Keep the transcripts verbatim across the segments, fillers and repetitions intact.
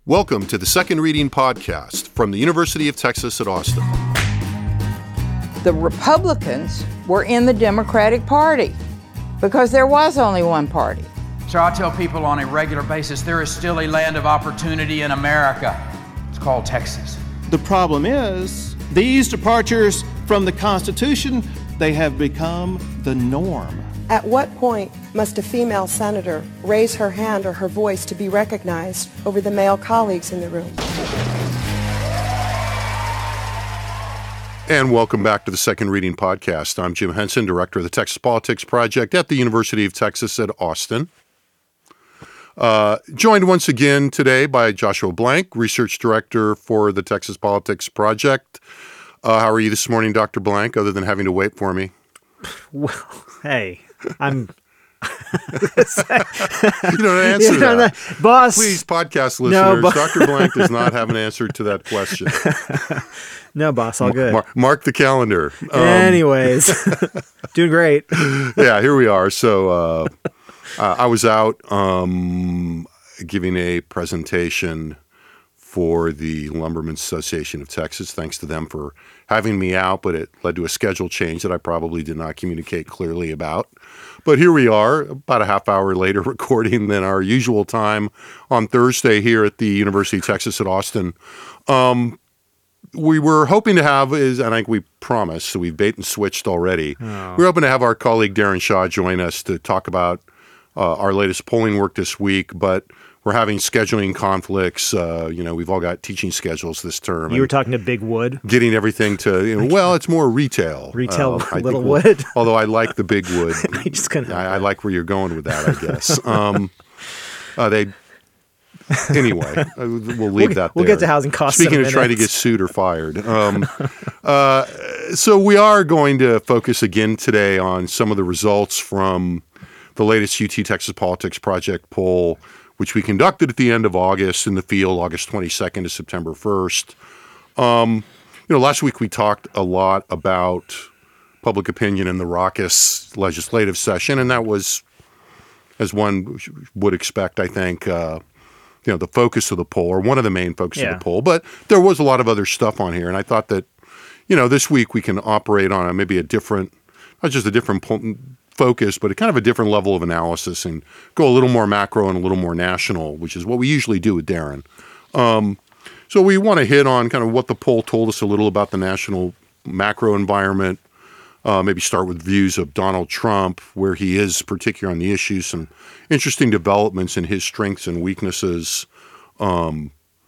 Welcome to the Second Reading Podcast from the University of Texas at Austin. The Republicans were in the Democratic Party because there was only one party. So I tell people on a regular basis, there is still a land of opportunity in America. It's called Texas. The problem is, these departures from the Constitution, they have become the norm. At what point must a female senator raise her hand or her voice to be recognized over the male colleagues in the room? And welcome back to the Second Reading Podcast. I'm Jim Henson, Director of the Texas Politics Project at the University of Texas at Austin. Uh, joined once again today by Joshua Blank, Research Director for the Texas Politics Project. Uh, how are you this morning, Doctor Blank, other than having to wait for me? Well, hey, I'm... You don't answer you know, that. that. Boss. Please, podcast listeners, No, bo- Doctor Blank does not have an answer to that question. No, boss, all good. Mar- mark the calendar. Um, Anyways, doing great. Yeah, here we are. So uh, uh, I was out um, giving a presentation for the Lumbermen's Association of Texas. Thanks to them for having me out, but it led to a schedule change that I probably did not communicate clearly about. But here we are, about a half hour later, recording than our usual time on Thursday here at the University of Texas at Austin. Um, we were hoping to have, is, and I think we promised, so we've bait and switched already. Oh. We're hoping to have our colleague Darren Shaw join us to talk about uh, our latest polling work this week, but we're having scheduling conflicts. Uh, you know, we've all got teaching schedules this term. You were talking to Big Wood? Getting everything to, you know, well, it's more retail. Retail uh, Little we'll, Wood? Although I like the Big Wood. just couldn't I, I like where you're going with that, I guess. Um, uh, they Anyway, uh, we'll leave we'll, that there. We'll get to housing costs. Speaking of trying to get sued or fired. Um, uh, so we are going to focus again today on some of the results from the latest U T Texas Politics Project poll, which we conducted at the end of August in the field, August twenty-second to September first. Um, you know, last week we talked a lot about public opinion in the raucous legislative session, and that was, as one would expect, I think, uh, you know, the focus of the poll, or one of the main focus yeah. of the poll. But there was a lot of other stuff on here, and I thought that, you know, this week we can operate on a, maybe a different, not just a different po- focus, but a kind of a different level of analysis and go a little more macro and a little more national, which is what we usually do with Darren. Um, so we want to hit on kind of what the poll told us a little about the national macro environment, uh, maybe start with views of Donald Trump, where he is particular on the issues, some interesting developments in his strengths and weaknesses, um,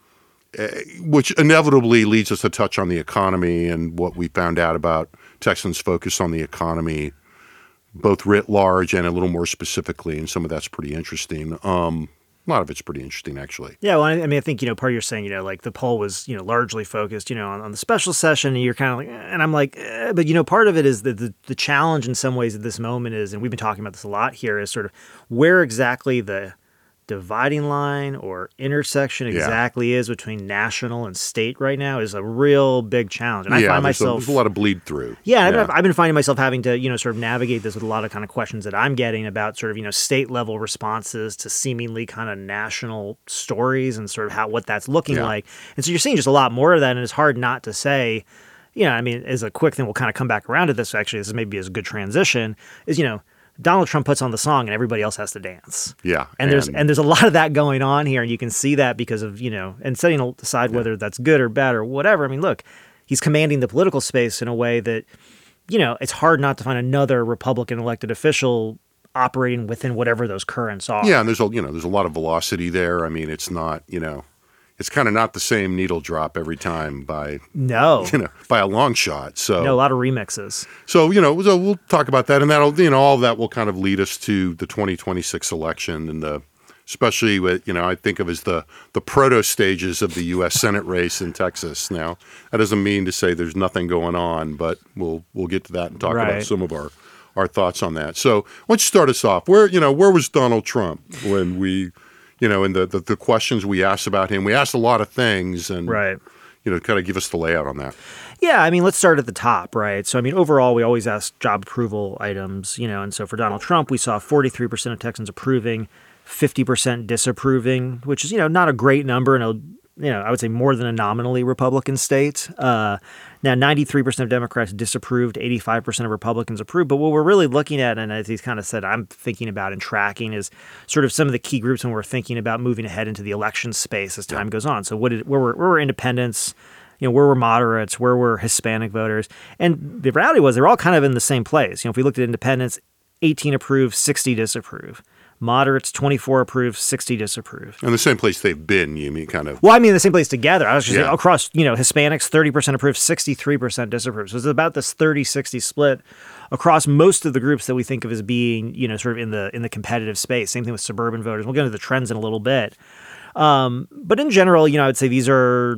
which inevitably leads us to touch on the economy and what we found out about Texans' focus on the economy, both writ large and a little more specifically, and some of that's pretty interesting. Um, a lot of it's pretty interesting, actually. Yeah, well, I mean, I think, you know, part of you're saying, you know, like the poll was, you know, largely focused, you know, on, on the special session, and you're kind of like, eh, and I'm like, eh, but, you know, part of it is that the, the challenge in some ways at this moment is, and we've been talking about this a lot here, is sort of where exactly the dividing line or intersection exactly yeah. is between national and state right now is a real big challenge. And I yeah, find there's myself... A, there's a lot of bleed through. Yeah, yeah. I've, I've been finding myself having to, you know, sort of navigate this with a lot of kind of questions that I'm getting about sort of, you know, state level responses to seemingly kind of national stories and sort of how what that's looking yeah. like. And so you're seeing just a lot more of that, and it's hard not to say, you know, I mean, as a quick thing, we'll kind of come back around to this, actually, this is maybe as a good transition, is, you know, Donald Trump puts on the song and everybody else has to dance. Yeah. And, and there's and there's a lot of that going on here, and you can see that because of, you know, and setting aside yeah. whether that's good or bad or whatever. I mean, look, he's commanding the political space in a way that, you know, it's hard not to find another Republican elected official operating within whatever those currents are. Yeah, and there's a, you know, there's a lot of velocity there. I mean, it's not, you know, it's kind of not the same needle drop every time by no, you know, by a long shot. So no, a lot of remixes. So you know, so we'll talk about that, and that'll, you know, all of that will kind of lead us to the twenty twenty-six election, and the especially with, you know, I think of as the the proto stages of the U S Senate race in Texas. Now that doesn't mean to say there's nothing going on, but we'll we'll get to that and talk right. about some of our our thoughts on that. So why don't you start us off? Where you know where was Donald Trump when we You know, and the, the, the questions we asked about him, we asked a lot of things, and, right. you know, kind of give us the layout on that. Yeah, I mean, let's start at the top, right? So, I mean, overall, we always ask job approval items, you know, and so for Donald Trump, we saw forty-three percent of Texans approving, fifty percent disapproving, which is, you know, not a great number in a, you know, I would say more than a nominally Republican state. Uh, now, ninety-three percent of Democrats disapproved, eighty-five percent of Republicans approved. But what we're really looking at, and as he's kind of said, I'm thinking about and tracking, is sort of some of the key groups when we're thinking about moving ahead into the election space as time goes on. So what did, where were, where were independents? You know, where were moderates? Where were Hispanic voters? And the reality was they're all kind of in the same place. You know, if we looked at independents, eighteen approved, sixty disapprove. Moderates, twenty-four approve, sixty disapprove. And the same place they've been, you mean kind of. Well, I mean, the same place together. I was just Yeah. saying, across, you know, Hispanics, thirty percent approve, sixty-three percent disapprove. So it's about this thirty sixty split across most of the groups that we think of as being, you know, sort of in the in the competitive space. Same thing with suburban voters. We'll get into the trends in a little bit. Um, but in general, you know, I would say these are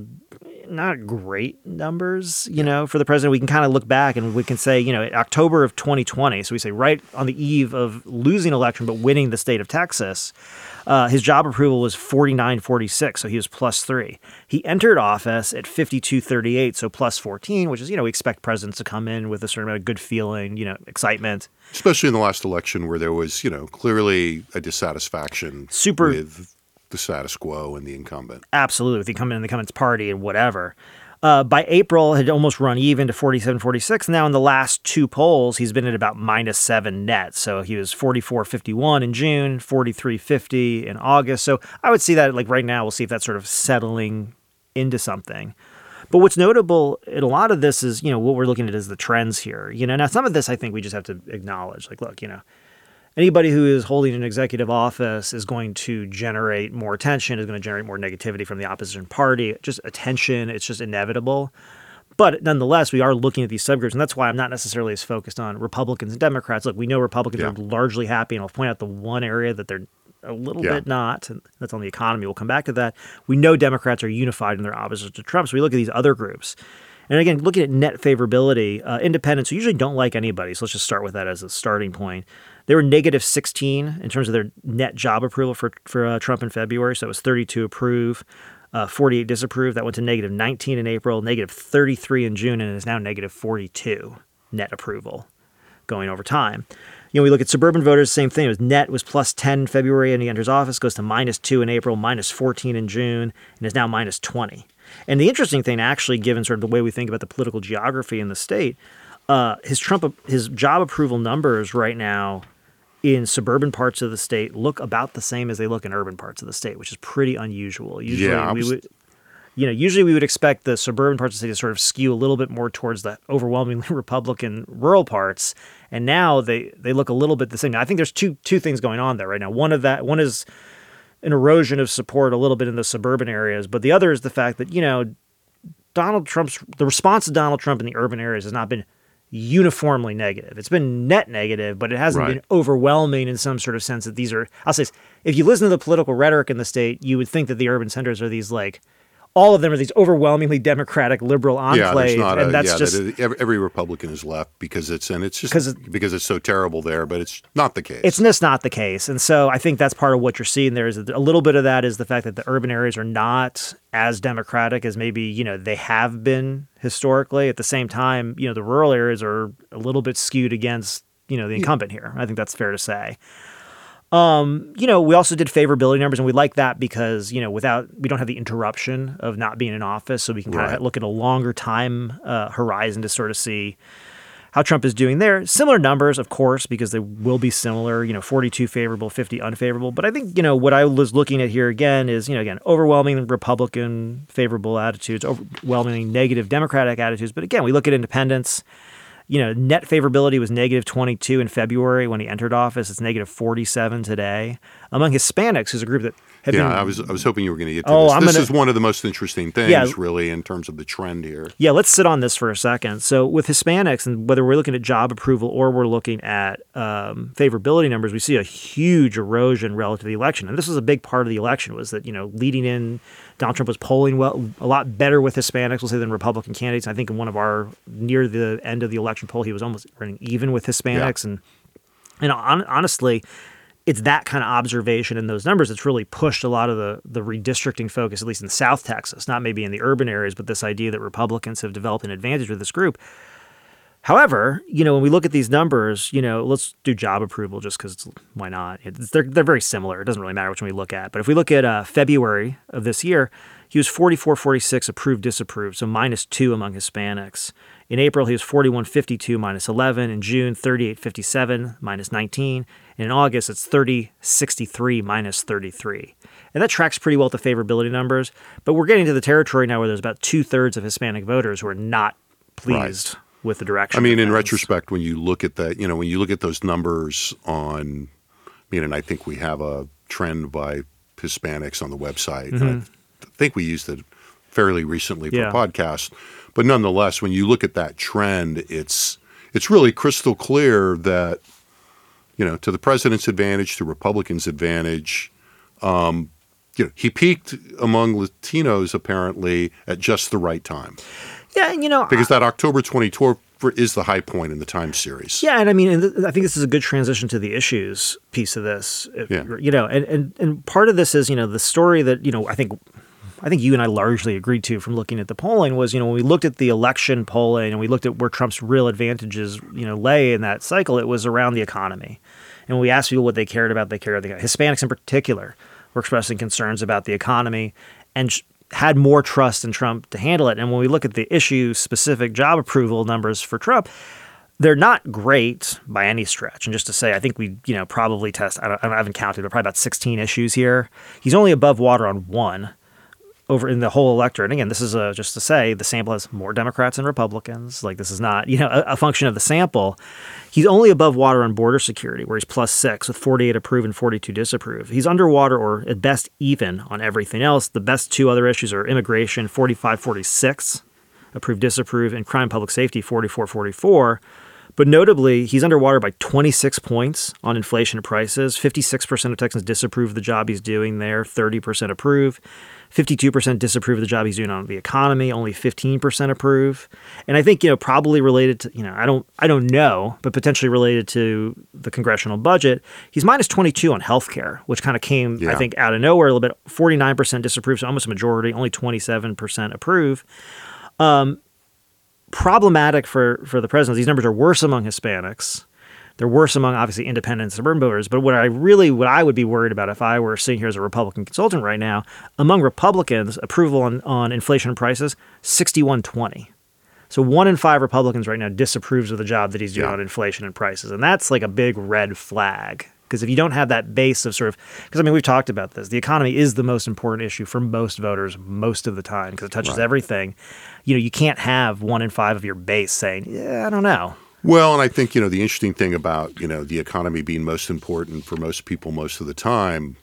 not great numbers, you know, for the president. We can kind of look back and we can say, you know, October of twenty twenty, so we say right on the eve of losing election but winning the state of Texas, uh, his job approval was forty-nine forty-six, so he was plus three. He entered office at fifty-two thirty-eight, so plus fourteen, which is, you know, we expect presidents to come in with a certain amount of good feeling, you know, excitement. Especially in the last election where there was, you know, clearly a dissatisfaction Super. with the status quo and the incumbent. Absolutely, with the incumbent and the incumbent's party and whatever. Uh, by April, had almost run even to forty-seven forty-six. Now in the last two polls, he's been at about minus seven net. So he was forty-four fifty-one in June, forty-three fifty in August. So I would see that like right now, we'll see if that's sort of settling into something. But what's notable in a lot of this is, you know, what we're looking at is the trends here. You know, now some of this I think we just have to acknowledge. Like, look, you know, anybody who is holding an executive office is going to generate more attention, is going to generate more negativity from the opposition party. Just attention, it's just inevitable. But nonetheless, we are looking at these subgroups, and that's why I'm not necessarily as focused on Republicans and Democrats. Look, we know Republicans Yeah. are largely happy, and I'll point out the one area that they're a little Yeah. bit not, and that's on the economy. We'll come back to that. We know Democrats are unified in their opposition to Trump, so we look at these other groups. And again, looking at net favorability, uh, independents who usually don't like anybody, so let's just start with that as a starting point. They were negative sixteen in terms of their net job approval for for uh, Trump in February, so it was thirty-two approve, uh, forty-eight disapprove. That went to negative nineteen in April, negative thirty-three in June, and it is now negative forty-two net approval going over time. You know, we look at suburban voters, same thing. It was net was plus ten in February, and he enters office, goes to minus two in April, minus fourteen in June, and is now minus twenty. And the interesting thing, actually, given sort of the way we think about the political geography in the state, uh, his Trump, his job approval numbers right now in suburban parts of the state look about the same as they look in urban parts of the state, which is pretty unusual. Usually, Yeah, I we was- would, you know, usually we would expect the suburban parts of the state to sort of skew a little bit more towards the overwhelmingly Republican rural parts, and now they they look a little bit the same. Now, I think there's two two things going on there right now. One of that one is an erosion of support a little bit in the suburban areas, but the other is the fact that, you know, Donald Trump's the response to Donald Trump in the urban areas has not been uniformly negative. It's been net negative, but it hasn't Right. been overwhelming in some sort of sense that these are, I'll say this, if you listen to the political rhetoric in the state, you would think that the urban centers are these like, all of them are these overwhelmingly Democratic liberal enclaves. Yeah, there's not and a, that's yeah, just, that every, every Republican is left because it's, and it's just 'Cause it- because it's so terrible there, but it's not the case. it's just not the case. And so I think that's part of what you're seeing there is that a little bit of that is the fact that the urban areas are not as Democratic as maybe, you know, they have been historically. At the same time, you know, the rural areas are a little bit skewed against, you know, the incumbent here. I think that's fair to say. Um, you know, we also did favorability numbers, and we like that because, you know, without, we don't have the interruption of not being in office, so we can kind Right. of look at a longer time uh, horizon to sort of see how Trump is doing there. Similar numbers, of course, because they will be similar, you know, forty-two favorable, fifty unfavorable. But I think, you know, what I was looking at here again is, you know, again, overwhelming Republican favorable attitudes, overwhelming negative Democratic attitudes. But again, we look at independents. You know, net favorability was negative twenty-two in February when he entered office. It's negative forty-seven today. Among Hispanics, who's a group that have yeah, been... I was I was hoping you were going to get to Oh, this. I'm This gonna- is one of the most interesting things, Yeah. really, in terms of the trend here. Yeah, let's sit on this for a second. So with Hispanics, and whether we're looking at job approval or we're looking at um, favorability numbers, we see a huge erosion relative to the election. And this was a big part of the election, was that, you know, leading in, Donald Trump was polling well, a lot better with Hispanics, we'll say, than Republican candidates. I think in one of our, near the end of the election poll, he was almost running even with Hispanics. Yeah. And, and on, honestly, it's that kind of observation in those numbers that's really pushed a lot of the, the redistricting focus, at least in South Texas, not maybe in the urban areas, but this idea that Republicans have developed an advantage with this group. However, you know, when we look at these numbers, you know, let's do job approval just because why not? It's, they're, they're very similar. It doesn't really matter which one we look at. But if we look at uh, February of this year, he was forty-four forty-six approved, disapproved, so minus two among Hispanics. In April, he was forty-one fifty-two, minus eleven. In June, thirty-eight fifty-seven, minus nineteen. And in August, it's thirty sixty-three, minus thirty-three. And that tracks pretty well with the favorability numbers. But we're getting to the territory now where there's about two-thirds of Hispanic voters who are not pleased Right. with the direction. I mean, in things. retrospect, when you look at that, you know, when you look at those numbers on, I mean, and I think we have a trend by Hispanics on the website. Mm-hmm. I think we used it fairly recently for Yeah. a podcast. But nonetheless, when you look at that trend, it's it's really crystal clear that, you know, to the president's advantage, to Republicans' advantage, um, you know, he peaked among Latinos apparently at just the right time. Yeah, and you know, Because that October twenty-fourth is the high point in the time series. yeah, and I mean, and th- I think this is a good transition to the issues piece of this. If- Yeah. You know, and, and and part of this is, you know, the story that, you know, I think I think you and I largely agreed to from looking at the polling was, you know, when we looked at the election polling and we looked at where Trump's real advantages, you know, lay in that cycle, it was around the economy. And when we asked people what they cared about, they cared about the Hispanics in particular were expressing concerns about the economy and sh- had more trust in Trump to handle it. And when we look at the issue-specific job approval numbers for Trump, they're not great by any stretch. And just to say, I think we, you know, probably test, I, don't, I haven't counted, but probably about sixteen issues here. He's only above water on one over in the whole electorate. And again, this is a, just to say, the sample has more Democrats than Republicans. Like, this is not, you know, a, a function of the sample. He's only above water on border security, where he's plus six with forty-eight approve and forty-two disapprove. He's underwater or at best even on everything else. The best two other issues are immigration, forty-five forty-six, approve, disapprove, and crime, public safety, forty-four forty-four. But notably, he's underwater by twenty-six points on inflation and prices. fifty-six percent of Texans disapprove of the job he's doing there, thirty percent approve. fifty-two percent disapprove of the job he's doing on the economy, only fifteen percent approve. And I think, you know, probably related to, you know, I don't I don't know, but potentially related to the congressional budget, he's minus twenty-two on healthcare, which kind of came, Yeah. I think, out of nowhere a little bit. forty-nine percent disapprove, so almost a majority, only twenty-seven percent approve. Um, problematic for, for the president. These numbers are worse among Hispanics. They're worse among, obviously, independent and suburban voters. But what I really, what I would be worried about if I were sitting here as a Republican consultant right now, among Republicans, approval on, on inflation and prices, sixty-one twenty. So one in five Republicans right now disapproves of the job that he's doing Yeah. on inflation and prices. And that's like a big red flag. Because if you don't have that base of sort of, because I mean, we've talked about this, the economy is the most important issue for most voters most of the time because it touches Right. everything. You know, you can't have one in five of your base saying, yeah, I don't know. Well, and I think, you know, the interesting thing about, you know, the economy being most important for most people most of the time,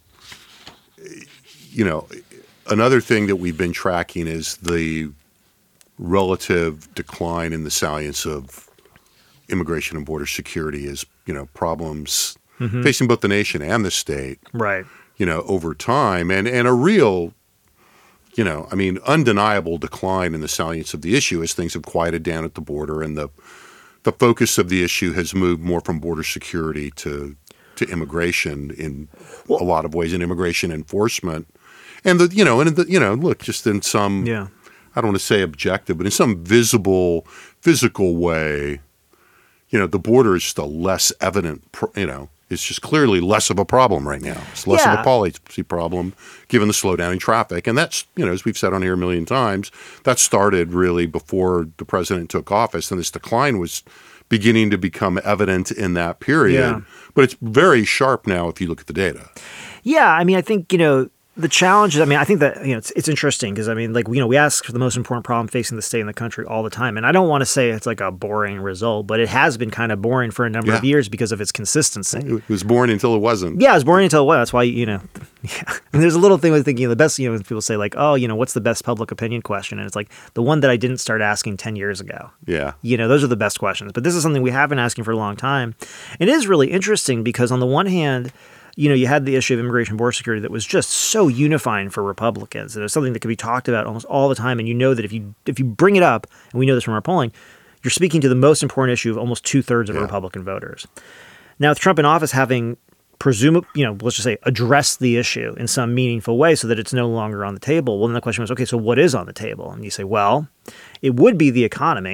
you know, another thing that we've been tracking is the relative decline in the salience of immigration and border security as, you know, problems Mm-hmm. facing both the nation and the state, Right. you know, over time, and, and a real, you know, I mean, undeniable decline in the salience of the issue as things have quieted down at the border, and the the focus of the issue has moved more from border security to to immigration in a lot of ways, and immigration enforcement, and the you know, and the, you know, look, just in some, Yeah. I don't want to say objective, but in some visible, physical way, you know, the border is just a less evident, pro- you know. It's just clearly less of a problem right now. It's less Yeah. of a policy problem given the slowdown in traffic. And that's, you know, as we've said on here a million times, that started really before the president took office. And this decline was beginning to become evident in that period. Yeah. But it's very sharp now if you look at the data. Yeah, I mean, I think, you know, the challenge, I mean, I think that, you know, it's, it's interesting because, I mean, like, you know, we ask for the most important problem facing the state and the country all the time. And I don't want to say it's like a boring result, but it has been kind of boring for a number of Yeah. years because of its consistency. It was boring until it wasn't. Yeah, it was boring until what? That's why, you know, yeah. And there's a little thing with thinking the best, you know, when people say like, oh, you know, what's the best public opinion question? And it's like the one that I didn't start asking ten years ago. Yeah. You know, those are the best questions. But this is something we have been asking for a long time. It is really interesting because on the one hand, you know, you had the issue of immigration border security that was just so unifying for Republicans. And it was something that could be talked about almost all the time. And you know that if you if you bring it up, and we know this from our polling, you're speaking to the most important issue of almost two-thirds of Yeah. Republican voters. Now, with Trump in office having presumably, you know, let's just say addressed the issue in some meaningful way so that it's no longer on the table, well, then the question was, okay, so what is on the table? And you say, well, it would be the economy,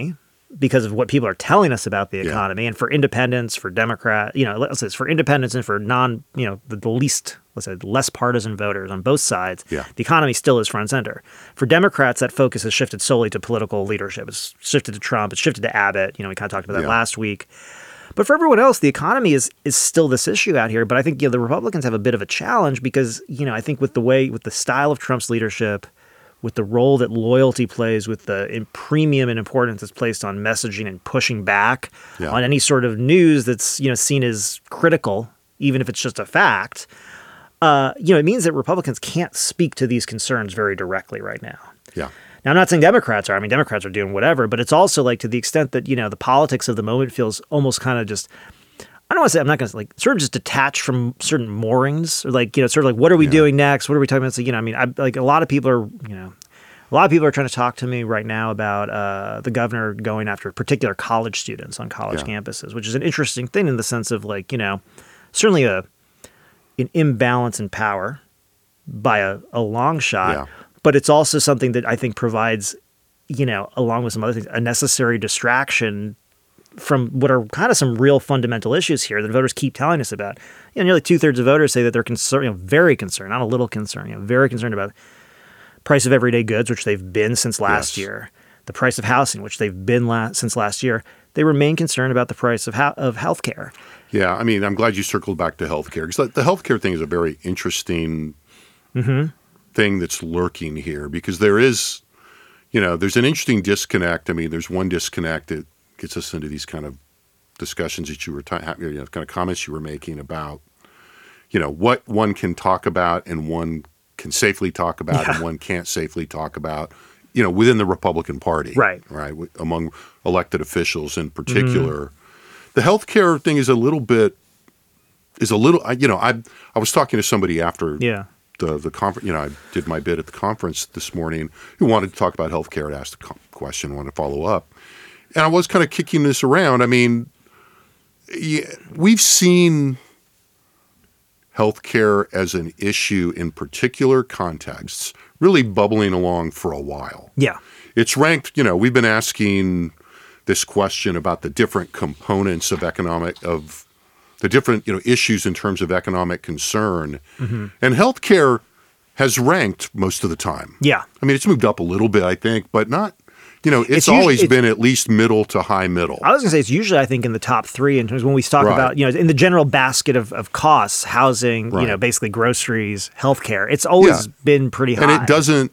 because of what people are telling us about the Yeah. economy, and for independents, for Democrat, you know, let's say it's for independents and for non, you know, the, the least, let's say, less partisan voters on both sides, Yeah. the economy still is front and center. For Democrats, that focus has shifted solely to political leadership. It's shifted to Trump. It's shifted to Abbott. You know, we kind of talked about that Yeah. last week. But for everyone else, the economy is is still this issue out here. But I think, you know, the Republicans have a bit of a challenge because, you know, I think with the way, with the style of Trump's leadership, with the role that loyalty plays, with the in premium and importance that's placed on messaging and pushing back Yeah. on any sort of news that's, you know, seen as critical, even if it's just a fact, uh, you know, it means that Republicans can't speak to these concerns very directly right now. Yeah. Now, I'm not saying Democrats are. I mean, Democrats are doing whatever, but it's also like to the extent that, you know, the politics of the moment feels almost kind of just, I don't want to say, I'm not going to like sort of just detached from certain moorings, or like, you know, sort of like, what are we Yeah. doing next? What are we talking about? So, you know, I mean, I like a lot of people are, you know, a lot of people are trying to talk to me right now about uh, the governor going after particular college students on college Yeah. campuses, which is an interesting thing in the sense of like, you know, certainly a an imbalance in power by a, a long shot, Yeah. but it's also something that I think provides, you know, along with some other things, a necessary distraction from what are kind of some real fundamental issues here that voters keep telling us about. You know, nearly two thirds of voters say that they're concerned, you know, very concerned, not a little concerned, you know, very concerned about price of everyday goods, which they've been since last Yes. year, the price of housing, which they've been la- since last year. They remain concerned about the price of ho- of healthcare. Yeah, I mean, I'm glad you circled back to healthcare because the healthcare thing is a very interesting thing that's lurking here because there is, you know, there's an interesting disconnect. I mean, there's one disconnect that gets us into these kind of discussions that you were, ta- you know, kind of comments you were making about, you know, what one can talk about and one can safely talk about Yeah. and one can't safely talk about, you know, within the Republican Party. Right. Right. w- Among elected officials in particular. The healthcare thing is a little bit, is a little, I- you know, I I was talking to somebody after Yeah. the the conference, you know, I did my bit at the conference this morning who wanted to talk about healthcare and asked a co- question, wanted to follow up. And I was kind of kicking this around. I mean, yeah, we've seen healthcare as an issue in particular contexts really bubbling along for a while. Yeah. It's ranked, you know, we've been asking this question about the different components of economic, of the different, you know, issues in terms of economic concern. And healthcare has ranked most of the time. Yeah. I mean, it's moved up a little bit, I think, but not, you know, it's, It's usually- always it's- been at least middle to high middle. I was going to say it's usually, I think, in the top three in terms of when we talk Right. about, you know, in the general basket of, of costs, housing, you know, Right. basically groceries, healthcare. It's always Yeah. been pretty high. And it doesn't,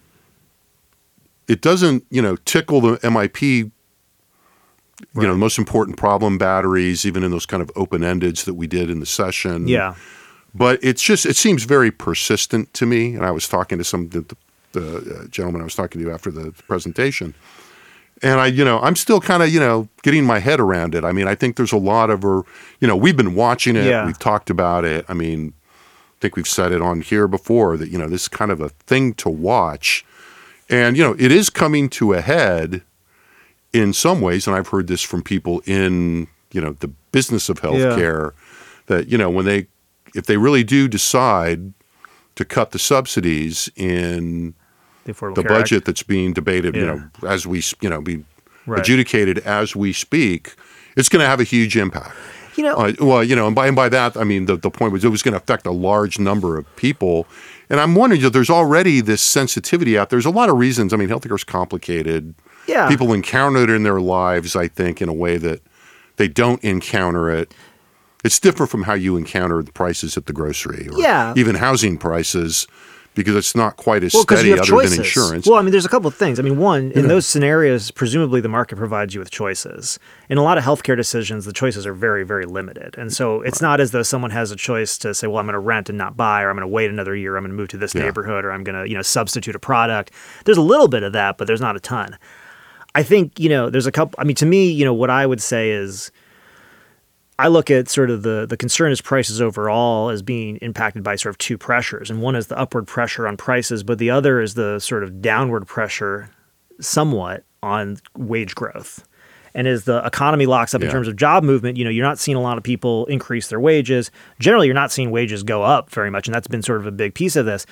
it doesn't, you know, tickle the M I P, you know, the most important problem batteries, even in those kind of open-endeds that we did in the session. Yeah. But it's just, it seems very persistent to me. And I was talking to some, the, the uh, gentleman I was talking to after the presentation. And I, you know, I'm still kind of, you know, getting my head around it. I mean, I think there's a lot of, her, you know, we've been watching it. Yeah. We've talked about it. I mean, I think we've said it on here before that, you know, this is kind of a thing to watch. And, you know, it is coming to a head in some ways. And I've heard this from people in, you know, the business of healthcare that, you know, when they, if they really do decide to cut the subsidies in The Affordable the Care Act. budget that's being debated, you Yeah. know, as we, you know, be Right. adjudicated as we speak, it's going to have a huge impact. You know, Uh, well, you know, and by, and by that, I mean, the, the point was it was going to affect a large number of people. And I'm wondering, you know, there's already this sensitivity out there. There's a lot of reasons. I mean, healthcare is complicated. Yeah. People encounter it in their lives, I think, in a way that they don't encounter it. It's different from how you encounter the prices at the grocery or Yeah. even housing prices because it's not quite as well, because steady you have other choices. than insurance. Well, I mean, there's a couple of things. I mean, one, in those scenarios, presumably the market provides you with choices. In a lot of healthcare decisions, the choices are very, very limited. And so it's not as though someone has a choice to say, well, I'm going to rent and not buy, or I'm going to wait another year, I'm going to move to this Yeah. neighborhood, or I'm going to, you know, substitute a product. There's a little bit of that, but there's not a ton. I think, you know, there's a couple, I mean, to me, you know, what I would say is, I look at sort of the the concern is prices overall as being impacted by sort of two pressures. And one is the upward pressure on prices, but the other is the sort of downward pressure somewhat on wage growth. And as the economy locks up in Yeah. terms of job movement, you know, you're not seeing a lot of people increase their wages. Generally, you're not seeing wages go up very much, and that's been sort of a big piece of this.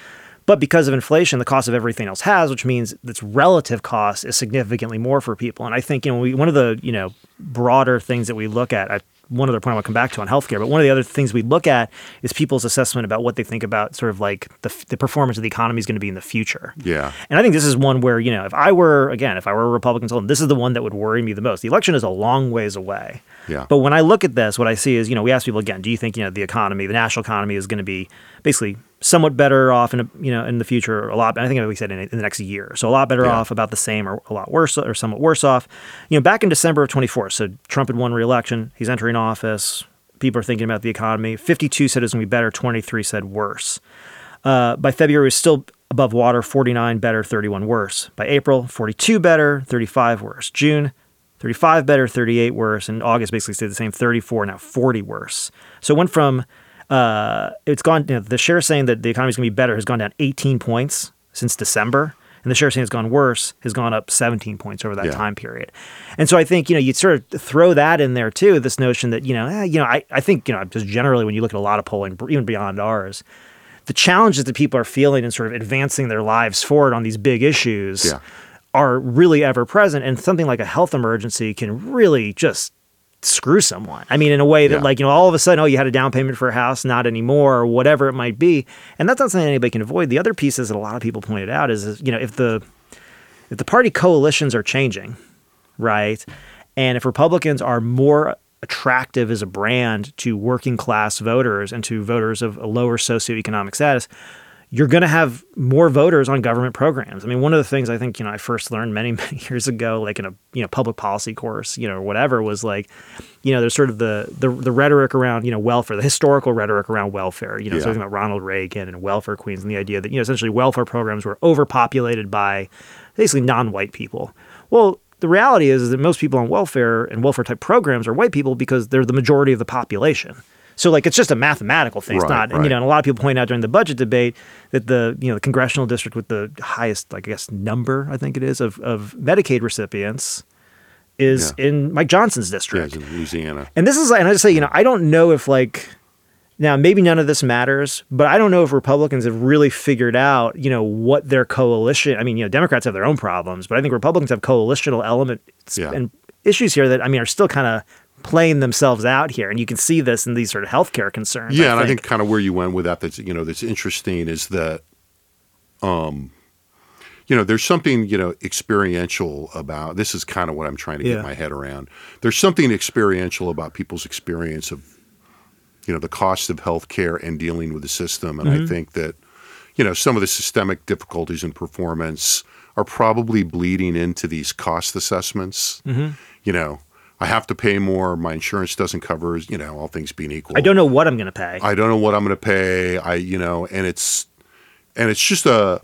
But because of inflation, the cost of everything else has, which means its relative cost is significantly more for people. And I think, you know, we, one of the, you know, broader things that we look at, I, one other point I want to come back to on healthcare, but one of the other things we look at is people's assessment about what they think about sort of like the, the performance of the economy is going to be in the future. Yeah. And I think this is one where, you know, if I were, again, if I were a Republican, this is the one that would worry me the most. The election is a long ways away. Yeah. But when I look at this, what I see is, you know, we ask people again, do you think, you know, the economy, the national economy is going to be basically somewhat better off in a, you know, in the future, a lot, I think we said in, in the next year. So a lot better Yeah. off, about the same, or a lot worse, or somewhat worse off. You know, back in December of twenty-four, so Trump had won re-election, he's entering office, people are thinking about the economy. fifty-two said it was going to be better, twenty-three said worse. Uh, by February, it was still above water, forty-nine better, thirty-one worse. By April, forty-two better, thirty-five worse. June, thirty-five better, thirty-eight worse. And August basically stayed the same, thirty-four, now forty worse. So it went from, uh, it's gone, you know, the share saying that the economy is going to be better has gone down eighteen points since December. And the share saying it's gone worse has gone up seventeen points over that Yeah. time period. And so I think, you know, you sort of throw that in there too, this notion that, you know, eh, you know, I, I think, you know, just generally when you look at a lot of polling, even beyond ours, the challenges that people are feeling and sort of advancing their lives forward on these big issues Yeah. are really ever present. And something like a health emergency can really just screw someone. I mean, in a way that Yeah. like, you know, all of a sudden, oh, you had a down payment for a house, not anymore, or whatever it might be. And that's not something anybody can avoid. The other pieces that a lot of people pointed out is, is you know, if the if the party coalitions are changing, right, and if Republicans are more attractive as a brand to working class voters and to voters of a lower socioeconomic status, you're going to have more voters on government programs. I mean, one of the things I think, you know, I first learned many, many years ago, like in a, you know, public policy course, you know, or whatever, was like, you know, there's sort of the, the, the rhetoric around, you know, welfare, the historical rhetoric around welfare, you know, Yeah. talking about Ronald Reagan and welfare queens and the idea that, you know, essentially welfare programs were overpopulated by basically non-white people. Well, the reality is, is that most people on welfare and welfare type programs are white people because they're the majority of the population. So like it's just a mathematical thing. It's Right, not, and, you right. know, and a lot of people point out during the budget debate that the, you know, the congressional district with the highest, like, I guess, number, I think it is, of, of Medicaid recipients is Yeah. in Mike Johnson's Yeah, district. it's in Louisiana. And this is, and I just say, you know, I don't know if like, now maybe none of this matters, but I don't know if Republicans have really figured out, you know, what their coalition, I mean, you know, Democrats have their own problems, but I think Republicans have coalitional elements Yeah. and issues here that, I mean, are still kind of playing themselves out here. And you can see this in these sort of healthcare concerns. Yeah, and I think kind of where you went with that, that's, you know, that's interesting is that, um, you know, there's something, you know, experiential about, this is kind of what I'm trying to Yeah. get my head around. There's something experiential about people's experience of, you know, the cost of healthcare and dealing with the system. And Mm-hmm. I think that, you know, some of the systemic difficulties in performance are probably bleeding into these cost assessments. Mm-hmm. You know, I have to pay more. My insurance doesn't cover, you know, all things being equal. I don't know what I'm going to pay. I don't know what I'm going to pay. I, you know, and it's, and it's just a,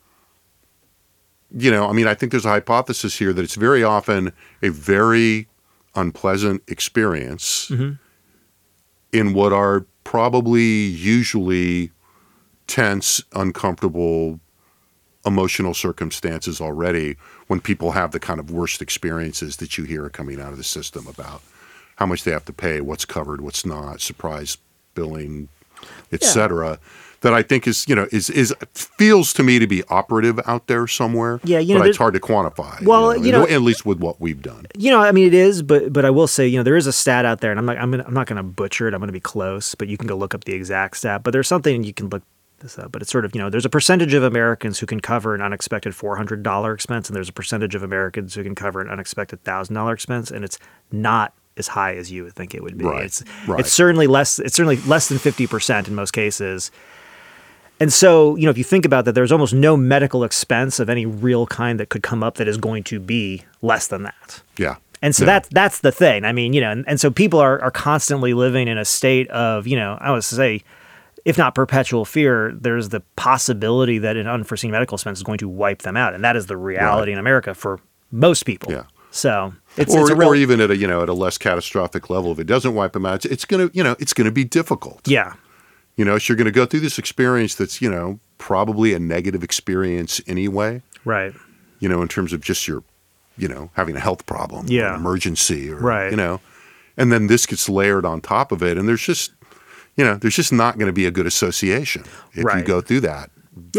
you know, I mean, I think there's a hypothesis here that it's very often a very unpleasant experience Mm-hmm. in what are probably usually tense, uncomfortable, emotional circumstances already when people have the kind of worst experiences that you hear coming out of the system about how much they have to pay, what's covered, what's not, surprise billing, et Yeah. cetera. That I think is, you know, is is feels to me to be operative out there somewhere. Yeah, you know, but it's there- hard to quantify. Well, you you know, know- at least with what we've done. You know, I mean, it is, but but I will say, you know, there is a stat out there, and I'm not, I'm, gonna, I'm not going to butcher it. I'm going to be close, but you can go look up the exact stat. But there's something you can look this up. But it's sort of, you know, there's a percentage of Americans who can cover an unexpected four hundred dollars expense, and there's a percentage of Americans who can cover an unexpected one thousand dollars expense, and it's not as high as you would think it would be. Right, It's right. it's certainly less. It's certainly less than fifty percent in most cases. And so, you know, if you think about that, there's almost no medical expense of any real kind that could come up that is going to be less than that. Yeah. And so Yeah. that's that's the thing. I mean, you know, and, and so people are, are constantly living in a state of, you know, I would say, if not perpetual fear, there's the possibility that an unforeseen medical expense is going to wipe them out. And that is the reality Right. in America for most people. Yeah. So it's, or, it's a real, or even at a, you know, at a less catastrophic level, if it doesn't wipe them out, it's, it's going to, you know, it's going to be difficult. yeah. You know, so you're going to go through this experience that's, you know, probably a negative experience anyway, Right. you know, in terms of just your, you know, having a health problem, or Yeah. an emergency, or, Right. you know, and then this gets layered on top of it. And there's just, you know, there's just not going to be a good association if you Right. go through that Yeah. very,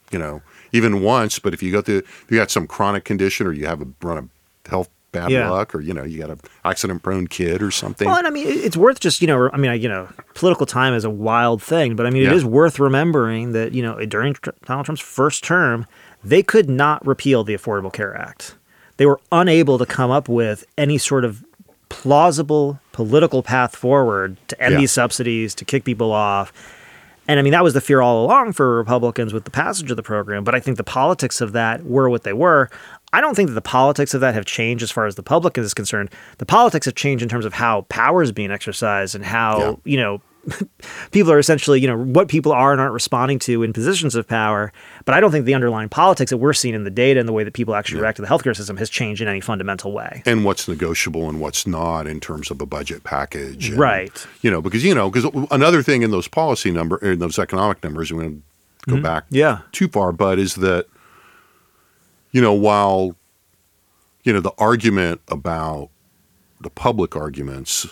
you know, even once. But if you go through, if you got some chronic condition or you have a run of health bad Yeah. luck, or you know, you got an accident-prone kid or something. Well, and I mean, it- it's worth just, you know, I mean, I- you know, political time is a wild thing, but I mean, it Yeah. is worth remembering that, you know, during Tr- Donald Trump's first term, they could not repeal the Affordable Care Act. They were unable to come up with any sort of plausible political path forward to end Yeah. these subsidies, to kick people off. And I mean, that was the fear all along for Republicans with the passage of the program. But I think the politics of that were what they were. I don't think that the politics of that have changed as far as the public is concerned. The politics have changed in terms of how power is being exercised and how, Yeah. you know, people are essentially, you know, what people are and aren't responding to in positions of power. But I don't think the underlying politics that we're seeing in the data and the way that people actually react to the healthcare system has changed in any fundamental way. And what's negotiable and what's not in terms of a budget package. And, Right. You know, because, you know, because another thing in those policy number, in those economic numbers, we don't go back Yeah. too far, but is that, you know, while, you know, the argument about the public arguments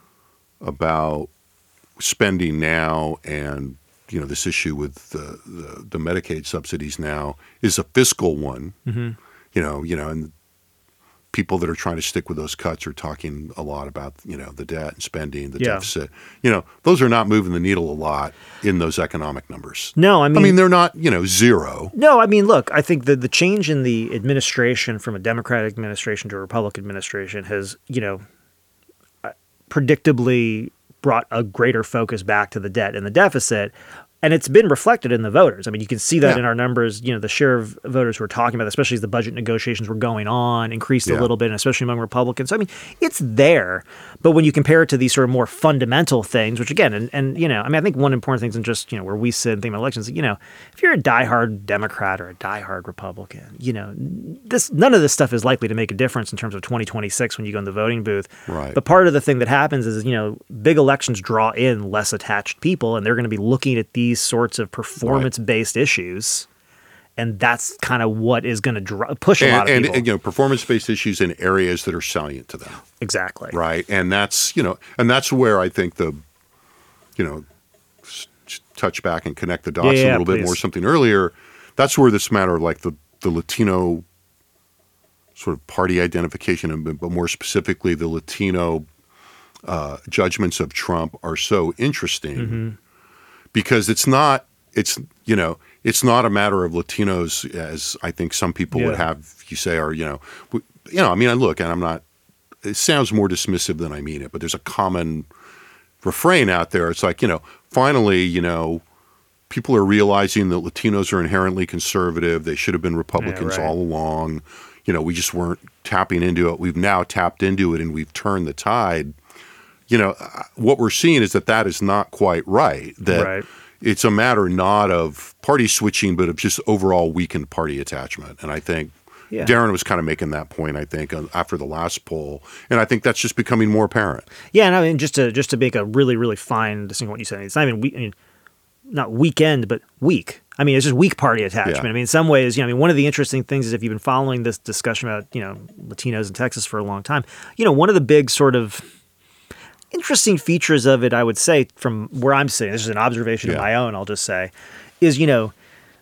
about spending now and, you know, this issue with the, the, the Medicaid subsidies now is a fiscal one, Mm-hmm. you know, you know, and people that are trying to stick with those cuts are talking a lot about, you know, the debt and spending, the Yeah. deficit. You know, those are not moving the needle a lot in those economic numbers. No, I mean, I mean, they're not, you know, zero. No, I mean, look, I think that the change in the administration from a Democratic administration to a Republican administration has, you know, uh, predictably brought a greater focus back to the debt and the deficit. And it's been reflected in the voters. I mean, you can see that Yeah. in our numbers. You know, the share of voters who are talking about it, especially as the budget negotiations were going on, increased Yeah. a little bit, and especially among Republicans. So, I mean, it's there. But when you compare it to these sort of more fundamental things, which again, and, and you know, I mean, I think one important thing isn't just, you know, where we sit and think about elections, you know, if you're a diehard Democrat or a diehard Republican, you know, this none of this stuff is likely to make a difference in terms of twenty twenty-six when you go in the voting booth. Right. But part of the thing that happens is, you know, big elections draw in less attached people, and they're going to be looking at these sorts of performance-based issues, and that's kind of what is going to dr- push a And, lot of and, people. and, you know, performance-based issues in areas that are salient to them. Exactly. Right. And that's, you know, and that's where I think the, you know, s- s- touch back and connect the dots Yeah, a yeah, little bit please. more, something earlier. That's where this matter of like the, the Latino sort of party identification, and but more specifically, the Latino uh, judgments of Trump are so interesting Mm-hmm. because it's not, it's, you know, it's not a matter of Latinos as I think some people would Yeah. have you say are, you know, w- you know, I mean, I look, and I'm not, it sounds more dismissive than I mean it, but there's a common refrain out there. It's like, you know, finally, you know, people are realizing that Latinos are inherently conservative. They should have been Republicans right. all along. You know, we just weren't tapping into it. We've now tapped into it and we've turned the tide. You know, uh, what we're seeing is that that is not quite right. That Right. it's a matter not of party switching, but of just overall weakened party attachment. And I think Yeah. Darren was kind of making that point, I think, uh, after the last poll. And I think that's just becoming more apparent. Yeah, and I mean, just to just to make a really really fine distinction, what you said, it's not even weak. I mean, not weekend, but weak. I mean, it's just weak party attachment. Yeah. I mean, in some ways, you know, I mean, one of the interesting things is if you've been following this discussion about, you know, Latinos in Texas for a long time, you know, one of the big sort of interesting features of it, I would say, from where I'm sitting, this is an observation of Yeah. my own, I'll just say, is, you know,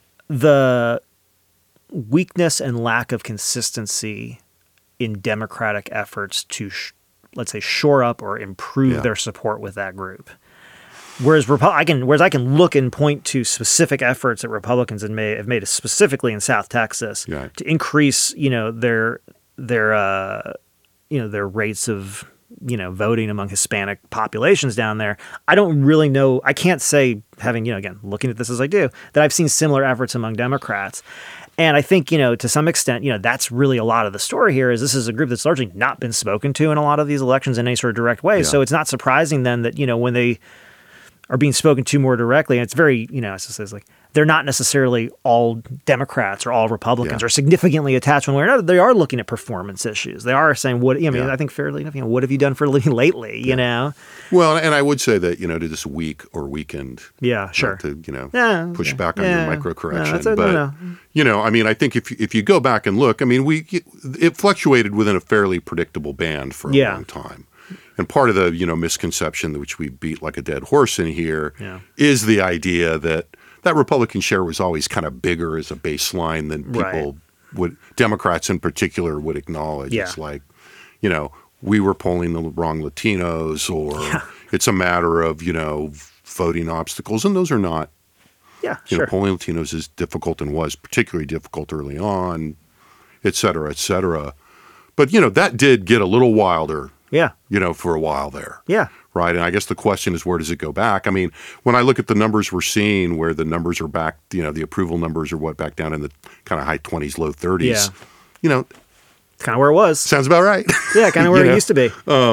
the weakness and lack of consistency in Democratic efforts to, sh- let's say, shore up or improve Yeah. their support with that group. Whereas Repu- I can, whereas I can look and point to specific efforts that Republicans have made, have made specifically in South Texas Yeah. to increase, you know, their their uh, you know their rates of you know voting among Hispanic populations down there. I don't really know. I can't say, having you know again looking at this as I do, that I've seen similar efforts among Democrats. And I think, you know, to some extent, you know, that's really a lot of the story here is this is a group that's largely not been spoken to in a lot of these elections in any sort of direct way. Yeah. So it's not surprising then that, you know, when they are being spoken to more directly, and it's very, you know, as it says, like, they're not necessarily all Democrats or all Republicans Yeah. or significantly attached one way or another. They are looking at performance issues. They are saying, what, I mean, Yeah. I think fairly enough, you know, what have you done for a living lately, you know? Well, and I would say that, you know, to this week or weekend, Yeah, not sure. to, you know, Yeah, push yeah. back on Yeah. your microcorrection. No, that's a- no, but, no. you know, I mean, I think if, if you go back and look, I mean, we it fluctuated within a fairly predictable band for a Yeah. long time. And part of the, you know, misconception, which we beat like a dead horse in here, is Yeah. the idea that that Republican share was always kind of bigger as a baseline than people Right. would, Democrats in particular, would acknowledge. Yeah. It's like, you know, we were polling the wrong Latinos, or Yeah. it's a matter of, you know, voting obstacles. And those are not, Yeah, you sure. know, polling Latinos is difficult and was particularly difficult early on, et cetera, et cetera. But, you know, that did get a little wilder, Yeah. you know, for a while there. Yeah. Right. And I guess the question is, where does it go back? I mean, when I look at the numbers we're seeing, where the numbers are back, you know, the approval numbers are what, back down in the kind of high twenties, low thirties. Yeah. You know, It's kind of where it was. sounds about right. Yeah, kind of where You it know? used to be.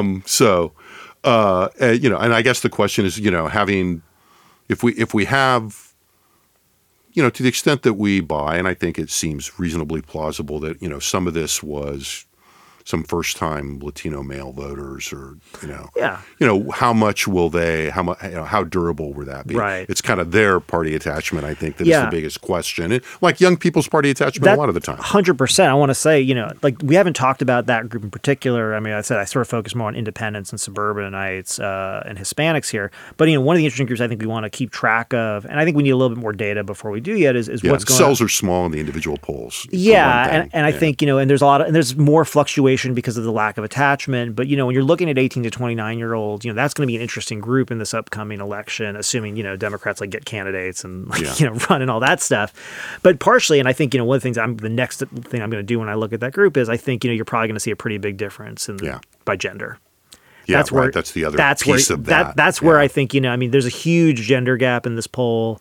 So, uh, uh, you know, and I guess the question is, you know, having, if we, if we have, you know, to the extent that we buy, and I think it seems reasonably plausible that, you know, some of this was some first-time Latino male voters, or, you know, Yeah. you know, how much will they, how much, you know, how durable will that be? Right. It's kind of their party attachment, I think, that is Yeah. the biggest question. It, like young people's party attachment That- a lot of the time. one hundred percent. I want to say, you know, like we haven't talked about that group in particular. I mean, I said I sort of focus more on independents and suburbanites uh, and Hispanics here. But, you know, one of the interesting groups I think we want to keep track of, and I think we need a little bit more data before we do yet, is, is Yeah, what's going cells on. are small in the individual polls. for Yeah, one and, thing. and I Yeah. think, you know, and there's a lot of, and there's more fluctuation because of the lack of attachment. But, you know, when you're looking at eighteen to twenty-nine year olds, you know, that's going to be an interesting group in this upcoming election, assuming, you know, Democrats like get candidates and like, Yeah. you know, run and all that stuff. But partially, and I think, you know, one of the things I'm, the next thing I'm going to do when I look at that group is I think, you know, you're probably going to see a pretty big difference in Yeah. by gender. Yeah, that's right. where That's the other that's piece where, of that. That's where Yeah. I think, you know, I mean, there's a huge gender gap in this poll.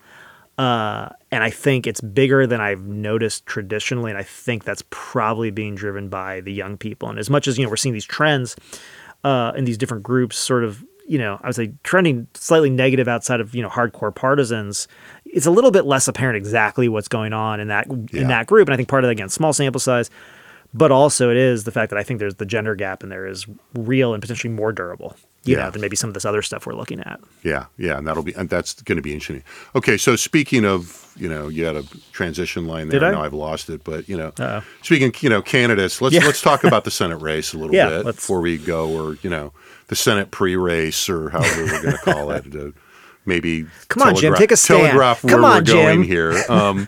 Uh, and I think it's bigger than I've noticed traditionally. And I think that's probably being driven by the young people. And as much as, you know, we're seeing these trends uh, in these different groups sort of, you know, I would say trending slightly negative outside of, you know, hardcore partisans, it's a little bit less apparent exactly what's going on in that Yeah. in that group. And I think part of that, again, small sample size, but also it is the fact that I think there's the gender gap and there is real and potentially more durable, you Yeah. know, than maybe some of this other stuff we're looking at. Yeah, yeah, and that'll be and that's going to be interesting. Okay, so speaking of, you know, you had a transition line there. Did I? Now I've lost it, but you know, Uh-oh. speaking, you know, candidates. Let's Yeah. let's talk about the Senate race a little Yeah, bit let's- before we go, or you know, the Senate pre-race, or however we're going to call it. Uh, maybe Come on, Jim, telegra- take a stand. Telegraph Come where on, we're going Jim. here. Um,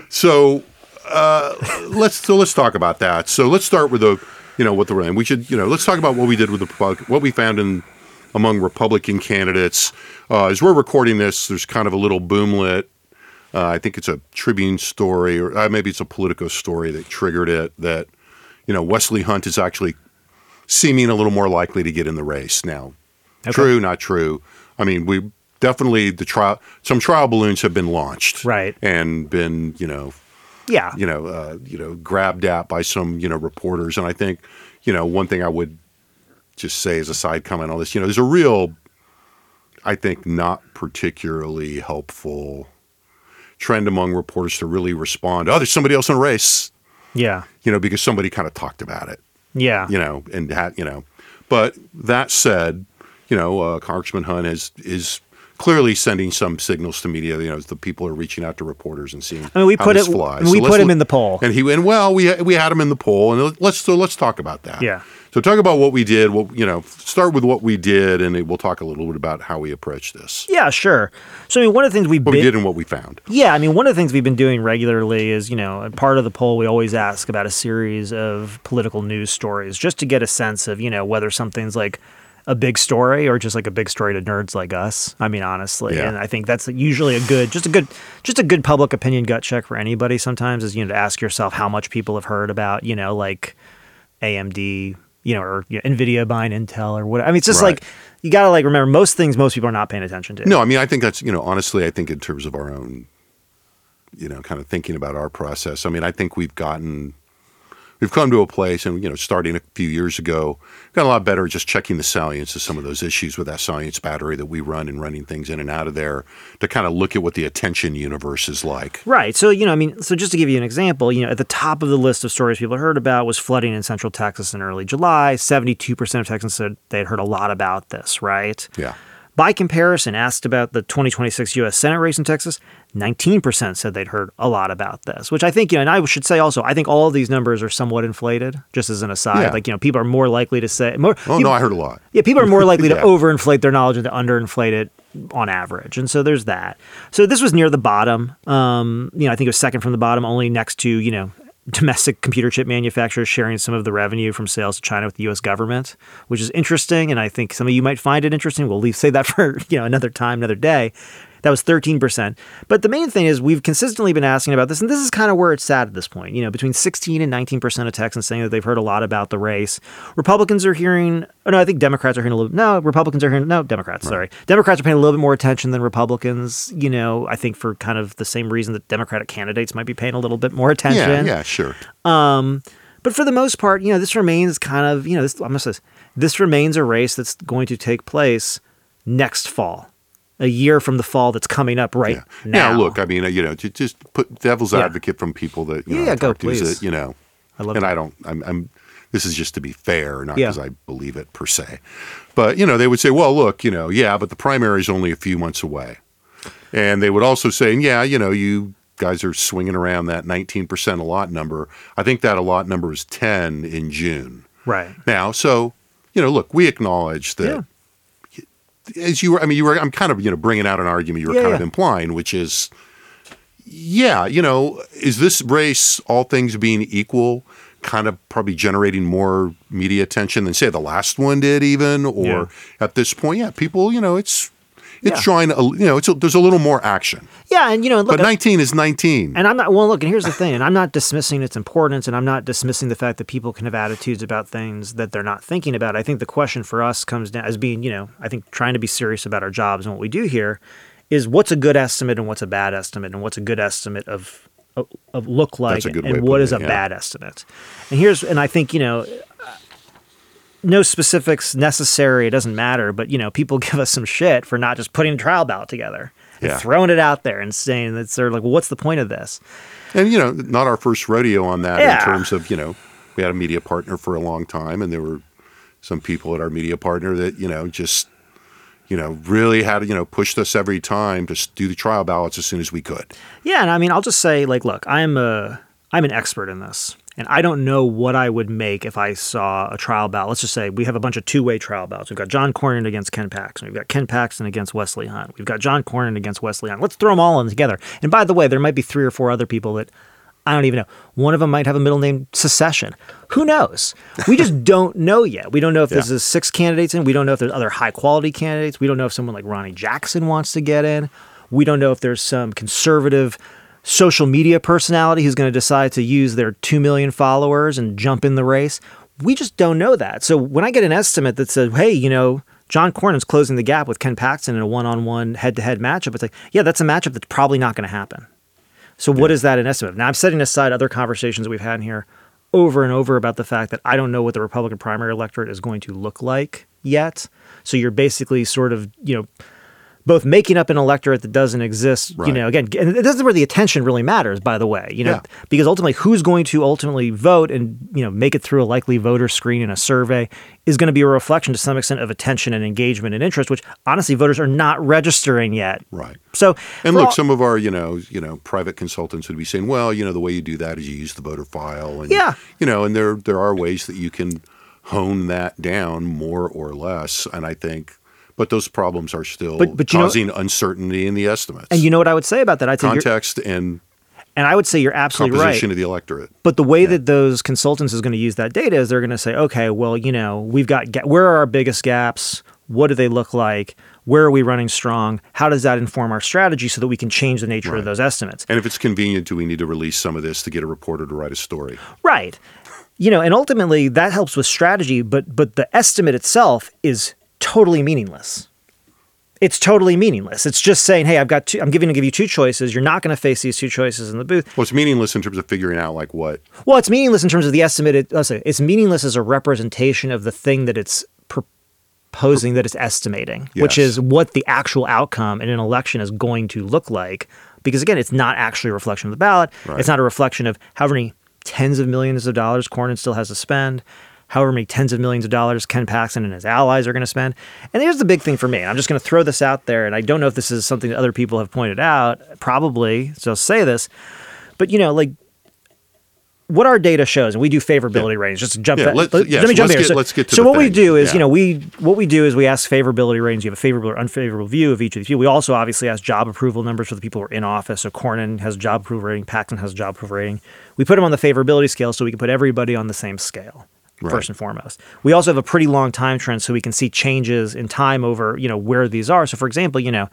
so uh, let's so let's talk about that. So let's start with the, you know, what the and we should, you know, let's talk about what we did with the Republic- what we found in among Republican candidates. Uh, as we're recording this, there's kind of a little boomlet. Uh, I think it's a Tribune story, or uh, maybe it's a Politico story that triggered it, that, you know, Wesley Hunt is actually seeming a little more likely to get in the race now. Okay. True, not true. I mean, we definitely, the trial, some trial balloons have been launched. Right. And been, you know, Yeah. you know, uh, you know, grabbed at by some, you know, reporters. And I think, you know, one thing I would just say as a side comment on this, you know, there's a real, I think, not particularly helpful trend among reporters to really respond. Oh, there's somebody else in a race, Yeah. you know, because somebody kind of talked about it, Yeah. you know, and had, you know, but that said, you know, uh, Congressman Hunt is, is clearly sending some signals to media, you know, as the people are reaching out to reporters and seeing I mean, we how put this it- flies. we let's put him look- in the poll. And he, and well, we, we had him in the poll, and let's, so let's talk about that. Yeah. So talk about what we did. What, you know, start with what we did, and we'll talk a little bit about how we approached this. Yeah, sure. So, I mean, one of the things we've What we been, did and what we found. yeah, I mean, one of the things we've been doing regularly is, you know, part of the poll, we always ask about a series of political news stories just to get a sense of, you know, whether something's like a big story or just like a big story to nerds like us. I mean, honestly. Yeah. And I think that's usually a good, just a good, just a good public opinion gut check for anybody sometimes is, you know, to ask yourself how much people have heard about, you know, like A M D, you know, or you know, NVIDIA buying Intel or what. I mean, it's just Right. like, you got to like remember most things most people are not paying attention to. No, I mean, I think that's, you know, honestly, I think in terms of our own, you know, kind of thinking about our process, I mean, I think we've gotten, we've come to a place, and, you know, starting a few years ago, got a lot better at just checking the salience of some of those issues with that science battery that we run and running things in and out of there to kind of look at what the attention universe is like. Right. So, you know, I mean, so just to give you an example, you know, at the top of the list of stories people heard about was flooding in central Texas in early July. seventy-two percent of Texans said they'd heard a lot about this, right? Yeah. By comparison, asked about the twenty twenty-six U S Senate race in Texas, nineteen percent said they'd heard a lot about this, which I think, you know, and I should say also, I think all of these numbers are somewhat inflated, just as an aside. Yeah. Like, you know, people are more likely to say, more, Oh, people, no, I heard a lot. yeah, people are more likely Yeah. to overinflate their knowledge than to underinflate it. on average. And so there's that. So this was near the bottom. Um, you know, I think it was second from the bottom, only next to, you know, domestic computer chip manufacturers sharing some of the revenue from sales to China with the U S government, which is interesting. And I think some of you might find it interesting. We'll leave, say that for, you know, another time, another day. That was thirteen percent. But the main thing is we've consistently been asking about this, and this is kind of where it's at at this point. You know, between sixteen and nineteen percent of Texans saying that they've heard a lot about the race. Republicans are hearing, oh no, I think Democrats are hearing a little, no, Republicans are hearing, no, Democrats, right. sorry. Democrats are paying a little bit more attention than Republicans, you know, I think for kind of the same reason that Democratic candidates might be paying a little bit more attention. Yeah, yeah, sure. Um, but for the most part, you know, this remains kind of, you know, this, I'm going to say this, this remains a race that's going to take place next fall. A year from the fall that's coming up right yeah. now. Now, look, I mean, you know, to just put devil's Yeah. advocate from people that you know, Yeah, I go, talk to is please. that, you know, I love and that. I don't, I'm, I'm, this is just to be fair, not Yeah. because I believe it per se, but you know, they would say, well, look, you know, yeah, but the primary is only a few months away, and they would also say, yeah, you know, you guys are swinging around that nineteen percent a lot number. I think that a lot number is ten in June. Right. Now, so you know, look, we acknowledge that. Yeah. As you were, I mean, you were, I'm kind of, you know, bringing out an argument you were Yeah, kind yeah. of implying, which is, yeah, you know, is this race, all things being equal, kind of probably generating more media attention than, say, the last one did even? Or Yeah. at this point, yeah, people, you know, it's, it's Yeah. drawing, a, you know, it's a, there's a little more action. Yeah, and you know, look, But nineteen is nineteen. and I'm not, well, look, and here's the thing, and I'm not dismissing its importance, and I'm not dismissing the fact that people can have attitudes about things that they're not thinking about. I think the question for us comes down as being, you know, I think trying to be serious about our jobs and what we do here is what's a good estimate and what's a bad estimate, and what's a good estimate of of, of look like, That's a good way and of what putting is a it, yeah. bad estimate. And here's, and I think, you know, no specifics necessary. It doesn't matter. But, you know, people give us some shit for not just putting a trial ballot together and Yeah. throwing it out there and saying that they're like, well, what's the point of this? And, you know, not our first rodeo on that Yeah. in terms of, you know, we had a media partner for a long time, and there were some people at our media partner that, you know, just, you know, really had, you know, pushed us every time to s- do the trial ballots as soon as we could. Yeah. And I mean, I'll just say, like, look, I'm a, I'm an expert in this. And I don't know what I would make if I saw a trial ballot. Let's just say we have a bunch of two-way trial ballots. We've got John Cornyn against Ken Paxton. We've got Ken Paxton against Wesley Hunt. We've got John Cornyn against Wesley Hunt. Let's throw them all in together. And by the way, there might be three or four other people that I don't even know. One of them might have a middle name Secession. Who knows? We just don't know yet. We don't know if Yeah. there's six candidates in. We don't know if there's other high-quality candidates. We don't know if someone like Ronnie Jackson wants to get in. We don't know if there's some conservative social media personality who's going to decide to use their two million followers and jump in the race. We just don't know that. So when I get an estimate that says, hey, you know, John Cornyn's closing the gap with Ken Paxton in a one-on-one head-to-head matchup, it's like, yeah, that's a matchup that's probably not going to happen. So what is that an estimate of? Now, I'm setting aside other conversations we've had in here over and over about the fact that I don't know what the Republican primary electorate is going to look like yet. So you're basically sort of, you know, both making up an electorate that doesn't exist, you Right. know, again, and this is where the attention really matters, by the way, you know, Yeah. because ultimately who's going to ultimately vote and, you know, make it through a likely voter screen in a survey is going to be a reflection to some extent of attention and engagement and interest, which honestly voters are not registering yet. Right. So, And for look, all- some of our, you know, you know, private consultants would be saying, well, you know, the way you do that is you use the voter file, and Yeah. you know, and there there are ways that you can hone that down more or less, and I think, but those problems are still But- but you know- causing uncertainty in the estimates, and you know what I would say about that? I'd say you're, context and and I would say you're absolutely right. composition of the electorate. But the way that those consultants is going to use that data is they're going to say, okay, well, you know, we've got, ga- where are our biggest gaps? What do they look like? Where are we running strong? How does that inform our strategy so that we can change the nature Right. of those estimates? And if it's convenient, do we need to release some of this to get a reporter to write a story? Right. You know, and ultimately that helps with strategy, but but the estimate itself is totally meaningless. It's totally meaningless. It's just saying, hey, I've got two, I'm giving to give you two choices. You're not going to face these two choices in the booth. Well, it's meaningless in terms of figuring out like what. Well, it's meaningless in terms of the estimate. It, let's say it's meaningless as a representation of the thing that it's proposing, that it's estimating, which Yes. is what the actual outcome in an election is going to look like. Because again, it's not actually a reflection of the ballot. Right. It's not a reflection of however many tens of millions of dollars Cornyn still has to spend, however many tens of millions of dollars Ken Paxton and his allies are going to spend. And here's the big thing for me. And I'm just going to throw this out there, and I don't know if this is something that other people have pointed out. Probably, so I'll say this. But, you know, like, what our data shows, and we do favorability ratings. Just to jump Yeah, back. let's- let, yes, let me jump let's here. get- so, let's get to so the what we thing. do is, Yeah. you know, we what we do is we ask favorability ratings. You have a favorable or unfavorable view of each of these people. We also obviously ask job approval numbers for the people who are in office. So Cornyn has a job approval rating, Paxton has a job approval rating. We put them on the favorability scale so we can put everybody on the same scale. Right. First and foremost, we also have a pretty long time trend, so we can see changes in time over, you know, where these are. So, for example, you know,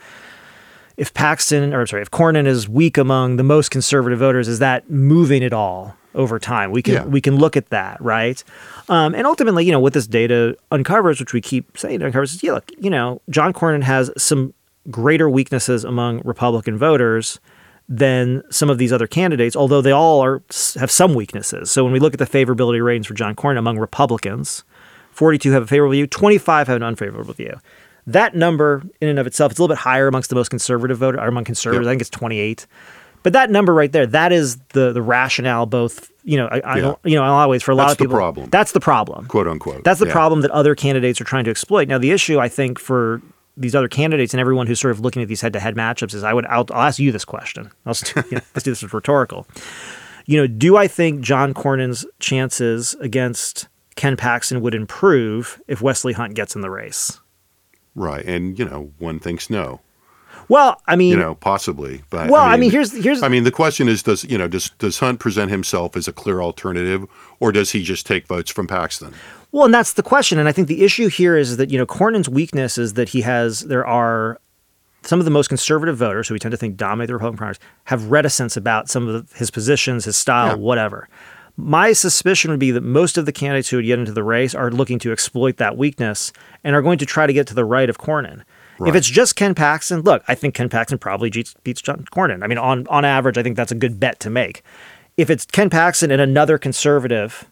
if Paxton, or sorry, if Cornyn is weak among the most conservative voters, is that moving at all over time? We can Yeah. we can look at that, right? Um, and ultimately, you know, what this data uncovers, which we keep saying it uncovers, is, yeah, look, you know, John Cornyn has some greater weaknesses among Republican voters than some of these other candidates, although they all are have some weaknesses. So when we look at the favorability ratings for John Cornyn among Republicans, forty-two have a favorable view, twenty-five have an unfavorable view. That number in and of itself, it's a little bit higher amongst the most conservative voters, or among conservatives. Yep. I think it's twenty-eight. But that number right there, that is the the rationale. Both, you know, I, I Yeah. don't, you know, in a lot of ways for a lot That's of the people, problem. that's the problem, quote unquote. That's the Yeah. problem that other candidates are trying to exploit. Now, the issue I think for these other candidates and everyone who's sort of looking at these head-to-head matchups is I would I'll, I'll ask you this question. Let's do, you know, let's do this as rhetorical. You know, do I think John Cornyn's chances against Ken Paxton would improve if Wesley Hunt gets in the race? Right. And, you know, one thinks no. Well, I mean, You know, possibly. But well, I mean, here's here's I mean, the question is, does you know, does does Hunt present himself as a clear alternative, or does he just take votes from Paxton? Well, and that's the question. And I think the issue here is that, you know, Cornyn's weakness is that he has, there are some of the most conservative voters who we tend to think dominate the Republican primaries have reticence about some of the, his positions, his style, Yeah. whatever. My suspicion would be that most of the candidates who would get into the race are looking to exploit that weakness and are going to try to get to the right of Cornyn. Right. If it's just Ken Paxton, look, I think Ken Paxton probably beats, beats John Cornyn. I mean, on, on average, I think that's a good bet to make. If it's Ken Paxton and another conservative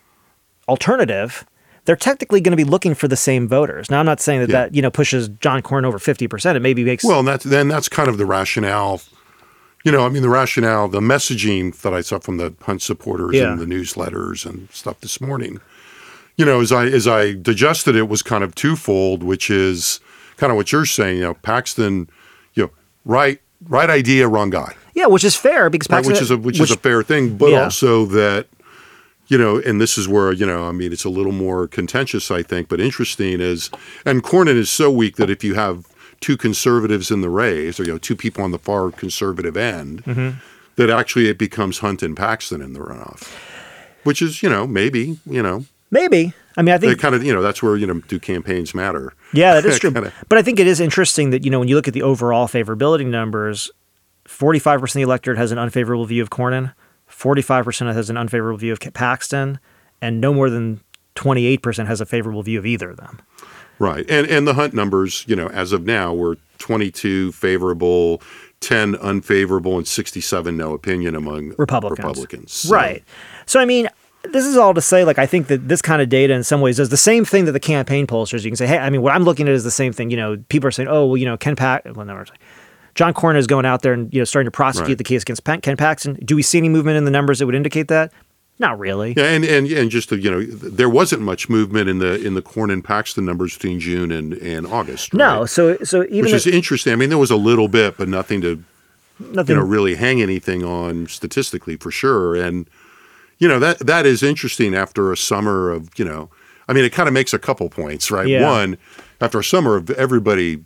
alternative, they're technically going to be looking for the same voters. Now, I'm not saying that Yeah. that, you know, pushes John Cornyn over fifty percent. It maybe makes... Well, and that's then that's kind of the rationale. You know, I mean, the rationale, the messaging that I saw from the Hunt supporters Yeah. and the newsletters and stuff this morning. You know, as I as I digested it, was kind of twofold, which is kind of what you're saying. You know, Paxton, you know, right right idea, wrong guy. yeah, which is fair because Right, Paxton... which is a which, is a fair thing, but Yeah. also that, you know, and this is where, you know, I mean, it's a little more contentious, I think, but interesting is, and Cornyn is so weak that if you have two conservatives in the race, or, you know, two people on the far conservative end, Mm-hmm. that actually it becomes Hunt and Paxton in the runoff, which is, you know, maybe, you know, Maybe. I mean, I they think... kind of, you know, that's where, you know, do campaigns matter? Yeah, that is true. Kinda- But I think it is interesting that, you know, when you look at the overall favorability numbers, forty-five percent of the electorate has an unfavorable view of Cornyn, forty-five percent has an unfavorable view of Paxton, and no more than twenty-eight percent has a favorable view of either of them. Right. And and the Hunt numbers, you know, as of now, were twenty-two favorable, ten unfavorable, and sixty-seven no opinion among Republicans. Republicans. So- Right. So, I mean, this is all to say, like, I think that this kind of data in some ways does the same thing that the campaign pollsters. You can say, hey, I mean, what I'm looking at is the same thing. You know, people are saying, oh, well, you know, Ken Pax, well, no, John Cornyn is going out there and, you know, starting to prosecute Right. the case against Ken Paxton. Do we see any movement in the numbers that would indicate that? Not really. Yeah, and, and and just to, you know, there wasn't much movement in the in the Cornyn Paxton numbers between June and, and August. No. right? So, so even Which if, is interesting. I mean, there was a little bit, but nothing to nothing. you know really hang anything on statistically for sure. And you know that that is interesting after a summer of you know, I mean, it kind of makes a couple points, right? Yeah. One, after a summer of everybody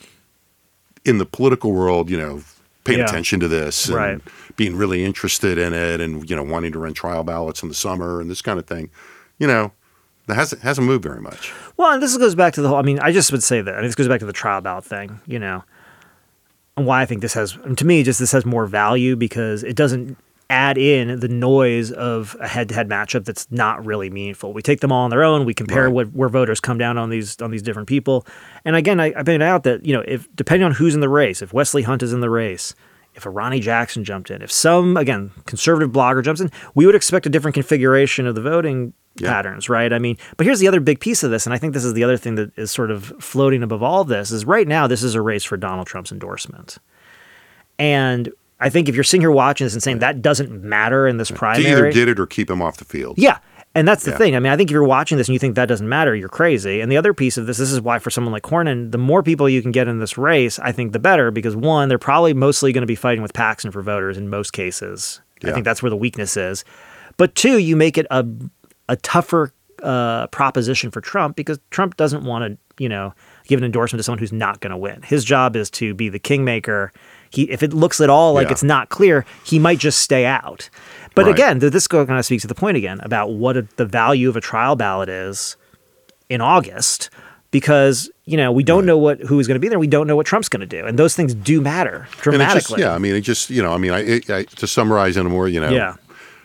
in the political world, you know, paying Yeah. attention to this and Right. being really interested in it, and you know, wanting to run trial ballots in the summer and this kind of thing, you know, that hasn't hasn't moved very much. Well, and this goes back to the whole, I mean, I just would say that, I mean, this goes back to the trial ballot thing, you know, and why I think this has, to me, just this has more value because it doesn't add in the noise of a head-to-head matchup that's not really meaningful. We take them all on their own. We compare Right. what where voters come down on these on these different people. And again, I, I pointed out that, you know, if depending on who's in the race, if Wesley Hunt is in the race, if a Ronnie Jackson jumped in, if some, again, conservative blogger jumps in, we would expect a different configuration of the voting Yeah. patterns, right? I mean, but here's the other big piece of this, and I think this is the other thing that is sort of floating above all of this, is right now this is a race for Donald Trump's endorsement. And I think if you're sitting here watching this and saying that doesn't matter in this To primary, either get it or keep him off the field. yeah. And that's the Yeah. thing. I mean, I think if you're watching this and you think that doesn't matter, you're crazy. And the other piece of this, this is why for someone like Cornyn, the more people you can get in this race, I think the better, because one, they're probably mostly going to be fighting with Paxton for voters in most cases. I Yeah. think that's where the weakness is. But two, you make it a a tougher uh, proposition for Trump because Trump doesn't want to, you know, give an endorsement to someone who's not going to win. His job is to be the kingmaker. He, if it looks at all like Yeah. it's not clear, he might just stay out. But Right. again, th- this kind of speaks to the point again about what a, the value of a trial ballot is in August, because you know we don't know what who is going to be there. We don't know what Trump's going to do, and those things do matter And it just, dramatically. yeah, I mean, it just, you know, I mean, I, it, I to summarize in a more, you know, yeah,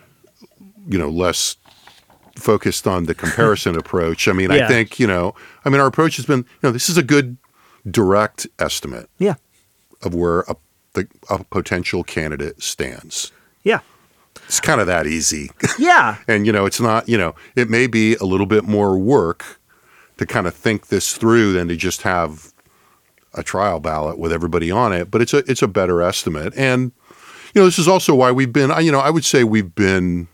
you know, less focused on the comparison approach. I mean, Yeah. I think, you know, I mean, our approach has been, you know, this is a good direct estimate yeah, of where a, the, a potential candidate stands. yeah, It's kind of that easy. yeah. And, you know, it's not, you know, it may be a little bit more work to kind of think this through than to just have a trial ballot with everybody on it, but it's a it's a better estimate. And, you know, this is also why we've been, you know, I would say we've been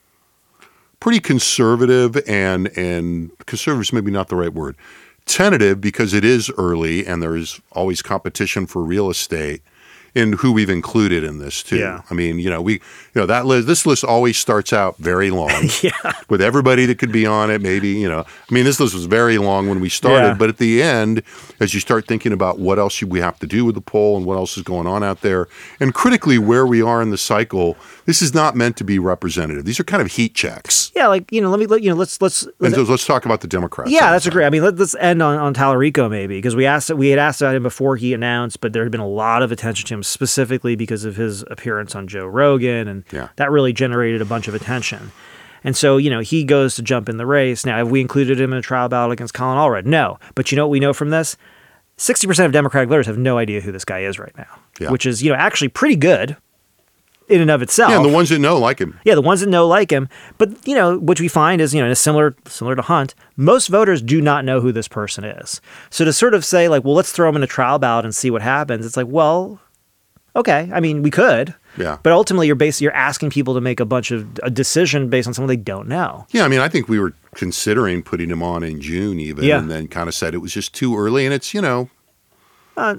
pretty conservative and, and conservative is maybe not the right word, tentative because it is early and there is always competition for real estate in who we've included in this too. Yeah. I mean, you know, we, you know, that list, this list always starts out very long Yeah. with everybody that could be on it. Maybe, you know, I mean, this list was very long when we started, Yeah. but at the end, as you start thinking about what else we have to do with the poll and what else is going on out there, and critically where we are in the cycle, this is not meant to be representative. These are kind of heat checks. Yeah, like you know, let me let you know. Let's let's. And let's so let's talk about the Democrats. yeah, on that's this a great. I mean, let, let's end on, on Tallarico maybe because we asked we had asked about him before he announced, but there had been a lot of attention to him specifically because of his appearance on Joe Rogan, and Yeah. that really generated a bunch of attention. And so, you know, he goes to jump in the race. Now, have we included him in a trial ballot against Colin Allred? No. But you know what we know from this? sixty percent of Democratic voters have no idea who this guy is right now, Yeah. which is, you know, actually pretty good in and of itself. Yeah, and the ones that know like him. Yeah, the ones that know like him. But, you know, what we find is, you know, in a similar similar to Hunt, most voters do not know who this person is. So to sort of say, like, well, let's throw him in a trial ballot and see what happens, it's like, well, okay. I mean, we could. Yeah. But ultimately, you're basically you're asking people to make a bunch of a decision based on someone they don't know. Yeah, I mean, I think we were considering putting him on in June even, Yeah. and then kind of said it was just too early, and it's, you know, Uh,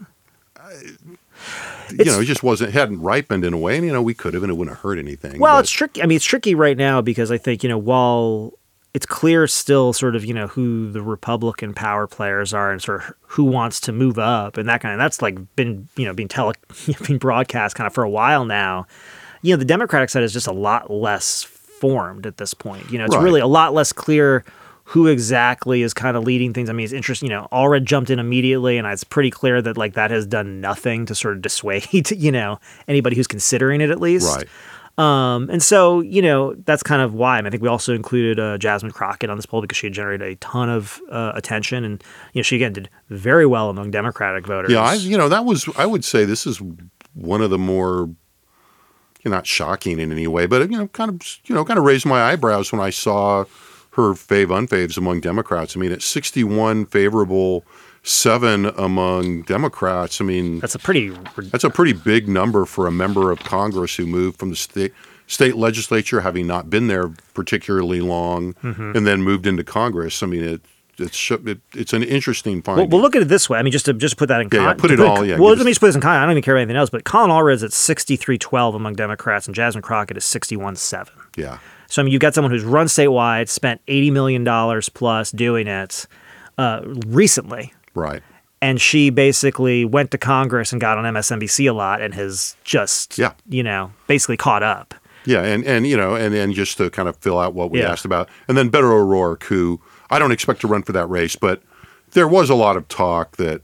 you know, it just wasn't, hadn't ripened in a way, and, you know, we could have, and it wouldn't have hurt anything. Well, but- it's tricky. I mean, it's tricky right now because I think, you know, while it's clear still sort of, you know, who the Republican power players are and sort of who wants to move up and that kind of, that's like been, you know, being tele, being broadcast kind of for a while now. You know, the Democratic side is just a lot less formed at this point. You know, it's Right. really a lot less clear who exactly is kind of leading things. I mean, it's interesting, you know, Allred jumped in immediately, and it's pretty clear that like that has done nothing to sort of dissuade, you know, anybody who's considering it at least. Right. Um, and so, you know, that's kind of why. And I think we also included uh, Jasmine Crockett on this poll because she had generated a ton of uh, attention. And, you know, she, again, did very well among Democratic voters. Yeah, I, you know, that was, I would say this is one of the more, you know, not shocking in any way, but, you know, kind of, you know, kind of raised my eyebrows when I saw her fave unfaves among Democrats. I mean, at sixty-one favorable, seven among Democrats. I mean, That's a pretty... that's a pretty big number for a member of Congress who moved from the state state legislature, having not been there particularly long, Mm-hmm. and then moved into Congress. I mean, it it's sh- it, it's an interesting Well, finding. we'll look at it this way. I mean, just to just to put that in Yeah, yeah, context. put it all, yeah, Well, give let me us- just put this in context. I don't even care about anything else, but Colin Allred's at sixty-three twelve among Democrats, and Jasmine Crockett is sixty-one seven. yeah. So, I mean, you've got someone who's run statewide, spent eighty million dollars plus doing it uh, recently. Right. And she basically went to Congress and got on M S N B C a lot and has just, Yeah. you know, basically caught up. Yeah, and, and you know, and, and just to kind of fill out what we Yeah. asked about. And then Beto O'Rourke, who I don't expect to run for that race, but there was a lot of talk that,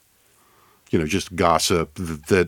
you know, just gossip, th- that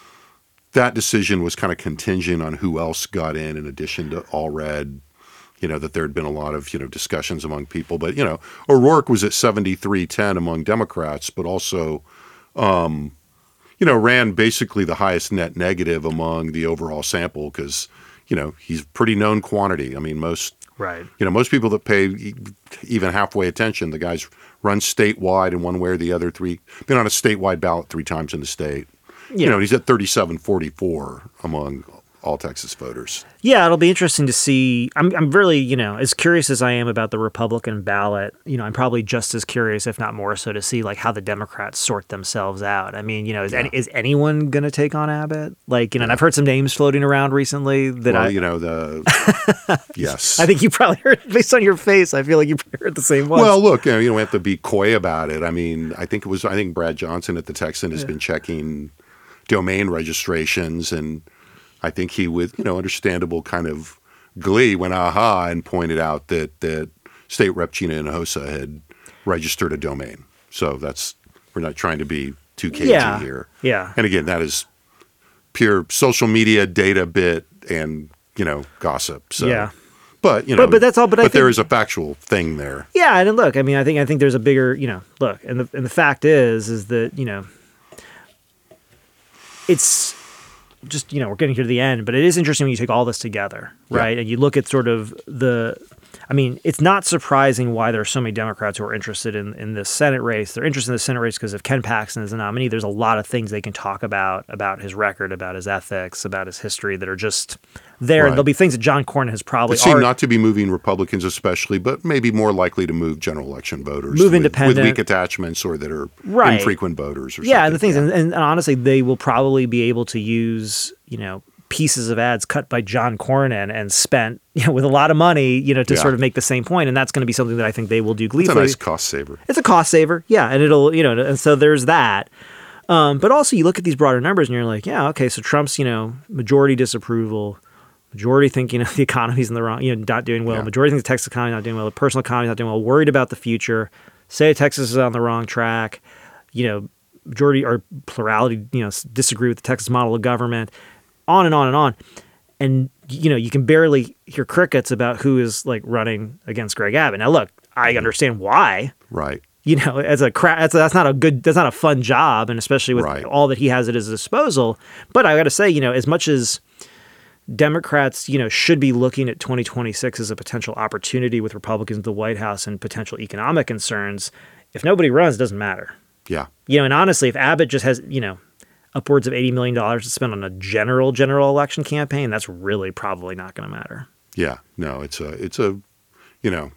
that decision was kind of contingent on who else got in in addition to Allred, you know, that there had been a lot of, you know, discussions among people. But, you know, O'Rourke was at seventy-three ten among Democrats, but also, um, you know, ran basically the highest net negative among the overall sample because, you know, he's pretty known quantity. I mean, most, Right. you know, most people that pay e- even halfway attention, the guy's run statewide in one way or the other, three, been on a statewide ballot three times in the state. Yeah. You know, he's at thirty-seven forty-four among all Texas voters. Yeah, it'll be interesting to see. I'm I'm really, you know, as curious as I am about the Republican ballot, you know, I'm probably just as curious, if not more so, to see like how the Democrats sort themselves out. I mean, you know, is Yeah. any, is anyone going to take on Abbott? Like, you know, and I've heard some names floating around recently that Well, I, you know, the yes. I think you probably heard, based on your face, I feel like you probably heard the same ones. Well, look, you know, you don't have to be coy about it. I mean, I think it was, I think Brad Johnson at the Texan has been checking domain registrations, and I think he, with, you know, understandable kind of glee, went aha and pointed out that, that State Rep Gina Hinojosa had registered a domain. So that's, we're not trying to be too cagey Yeah, here. yeah. And again, that is pure social media data bit and, you know, gossip. So, Yeah. But, you know, But- but that's all- but I but there think- is a factual thing there. Yeah, and look, I mean, I think I think there's a bigger, you know, look, and the and the fact is, is that, you know, it's just, you know, we're getting to the end, but it is interesting when you take all this together, right? Yeah. And you look at sort of the, I mean, it's not surprising why there are so many Democrats who are interested in, in this Senate race. They're interested in the Senate race because if Ken Paxton is the nominee, there's a lot of things they can talk about, about his record, about his ethics, about his history that are just there. Right. And there'll be things that John Cornyn has probably It seem already- not to be moving Republicans especially, but maybe more likely to move general election voters. Move with, independent. With weak attachments or that are Right. infrequent voters or yeah, and something. the things, and, and honestly, they will probably be able to use, you know, pieces of ads cut by John Cornyn and spent, you know, with a lot of money, you know, to Yeah. sort of make the same point, and that's going to be something that I think they will do It's a gleefully. nice cost saver. It's a cost saver, yeah, and it'll, you know, and so there's that. Um, but also, you look at these broader numbers, and you're like, yeah, okay, so Trump's, you know, majority disapproval, majority thinking the economy's in the wrong, you know, not doing well. Yeah. Majority thinks the Texas economy not doing well. The personal economy not doing well. Worried about the future. Say Texas is on the wrong track. You know, majority or plurality, you know, s- disagree with the Texas model of government. On and on and on. And you know, you can barely hear crickets about who is like running against Greg Abbott. Now, look, I understand why. Right. You know, as a cra- that's, that's not a good, that's not a fun job, and especially with Right. all that he has at his disposal. But I got to say, you know, as much as Democrats, you know, should be looking at twenty twenty-six as a potential opportunity with Republicans at the White House and potential economic concerns, if nobody runs, it doesn't matter. Yeah. You know, and honestly, if Abbott just has, you know, upwards of eighty million dollars to spend on a general, general election campaign, that's really probably not going to matter. Yeah. No, it's a, it's a, you know,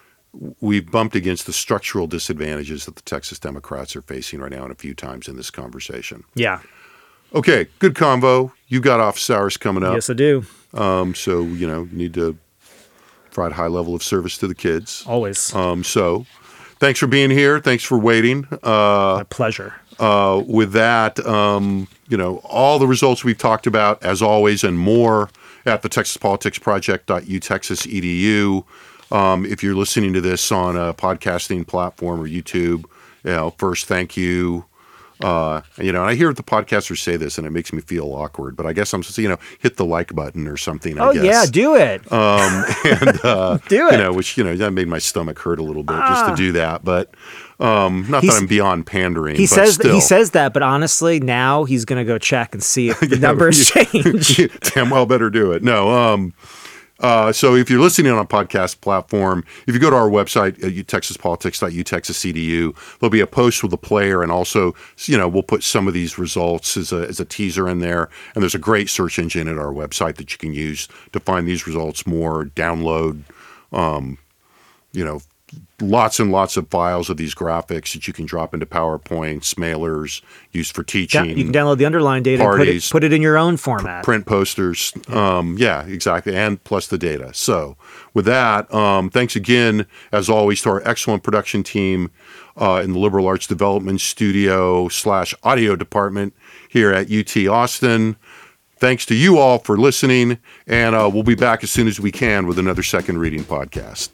we've bumped against the structural disadvantages that the Texas Democrats are facing right now and a few times in this conversation. Yeah. Okay. Good convo. You got office hours coming up. Yes, I do. Um, so, you know, you need to provide a high level of service to the kids. Always. Um, so thanks for being here. Thanks for waiting. Uh, My pleasure. Uh, with that, um, you know, all the results we've talked about, as always, and more at the texas politics project dot u texas dot e d u. Um, if you're listening to this on a podcasting platform or YouTube, you know, first, thank you. Uh, you know, and I hear the podcasters say this, and it makes me feel awkward. But I guess I'm supposed to, you know, hit the like button or something. I Oh, guess. yeah, do it. Um, and uh, Do it. You know, which you know that made my stomach hurt a little bit just to do that. But um, not He's- that I'm beyond pandering. He but says still. he says that, but honestly, now he's going to go check and see if the Yeah, numbers you- change. Damn well better do it. No. Um, uh, so if you're listening on a podcast platform, if you go to our website, uh, texas politics dot u texas dot e d u, there'll be a post with a player, and also, you know, we'll put some of these results as a, as a teaser in there. And there's a great search engine at our website that you can use to find these results more, download, um, you know, lots and lots of files of these graphics that you can drop into PowerPoints, mailers, used for Yeah, teaching. you can download the underlying data and put it, parties, put it in your own format. print posters. Um, yeah, exactly. And plus the data. So with that, um, thanks again, as always, to our excellent production team uh, in the Liberal Arts Development Studio slash audio department here at U T Austin. Thanks to you all for listening, and uh, we'll be back as soon as we can with another Second Reading podcast.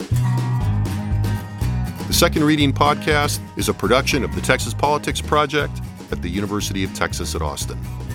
The Second Reading podcast is a production of the Texas Politics Project at the University of Texas at Austin.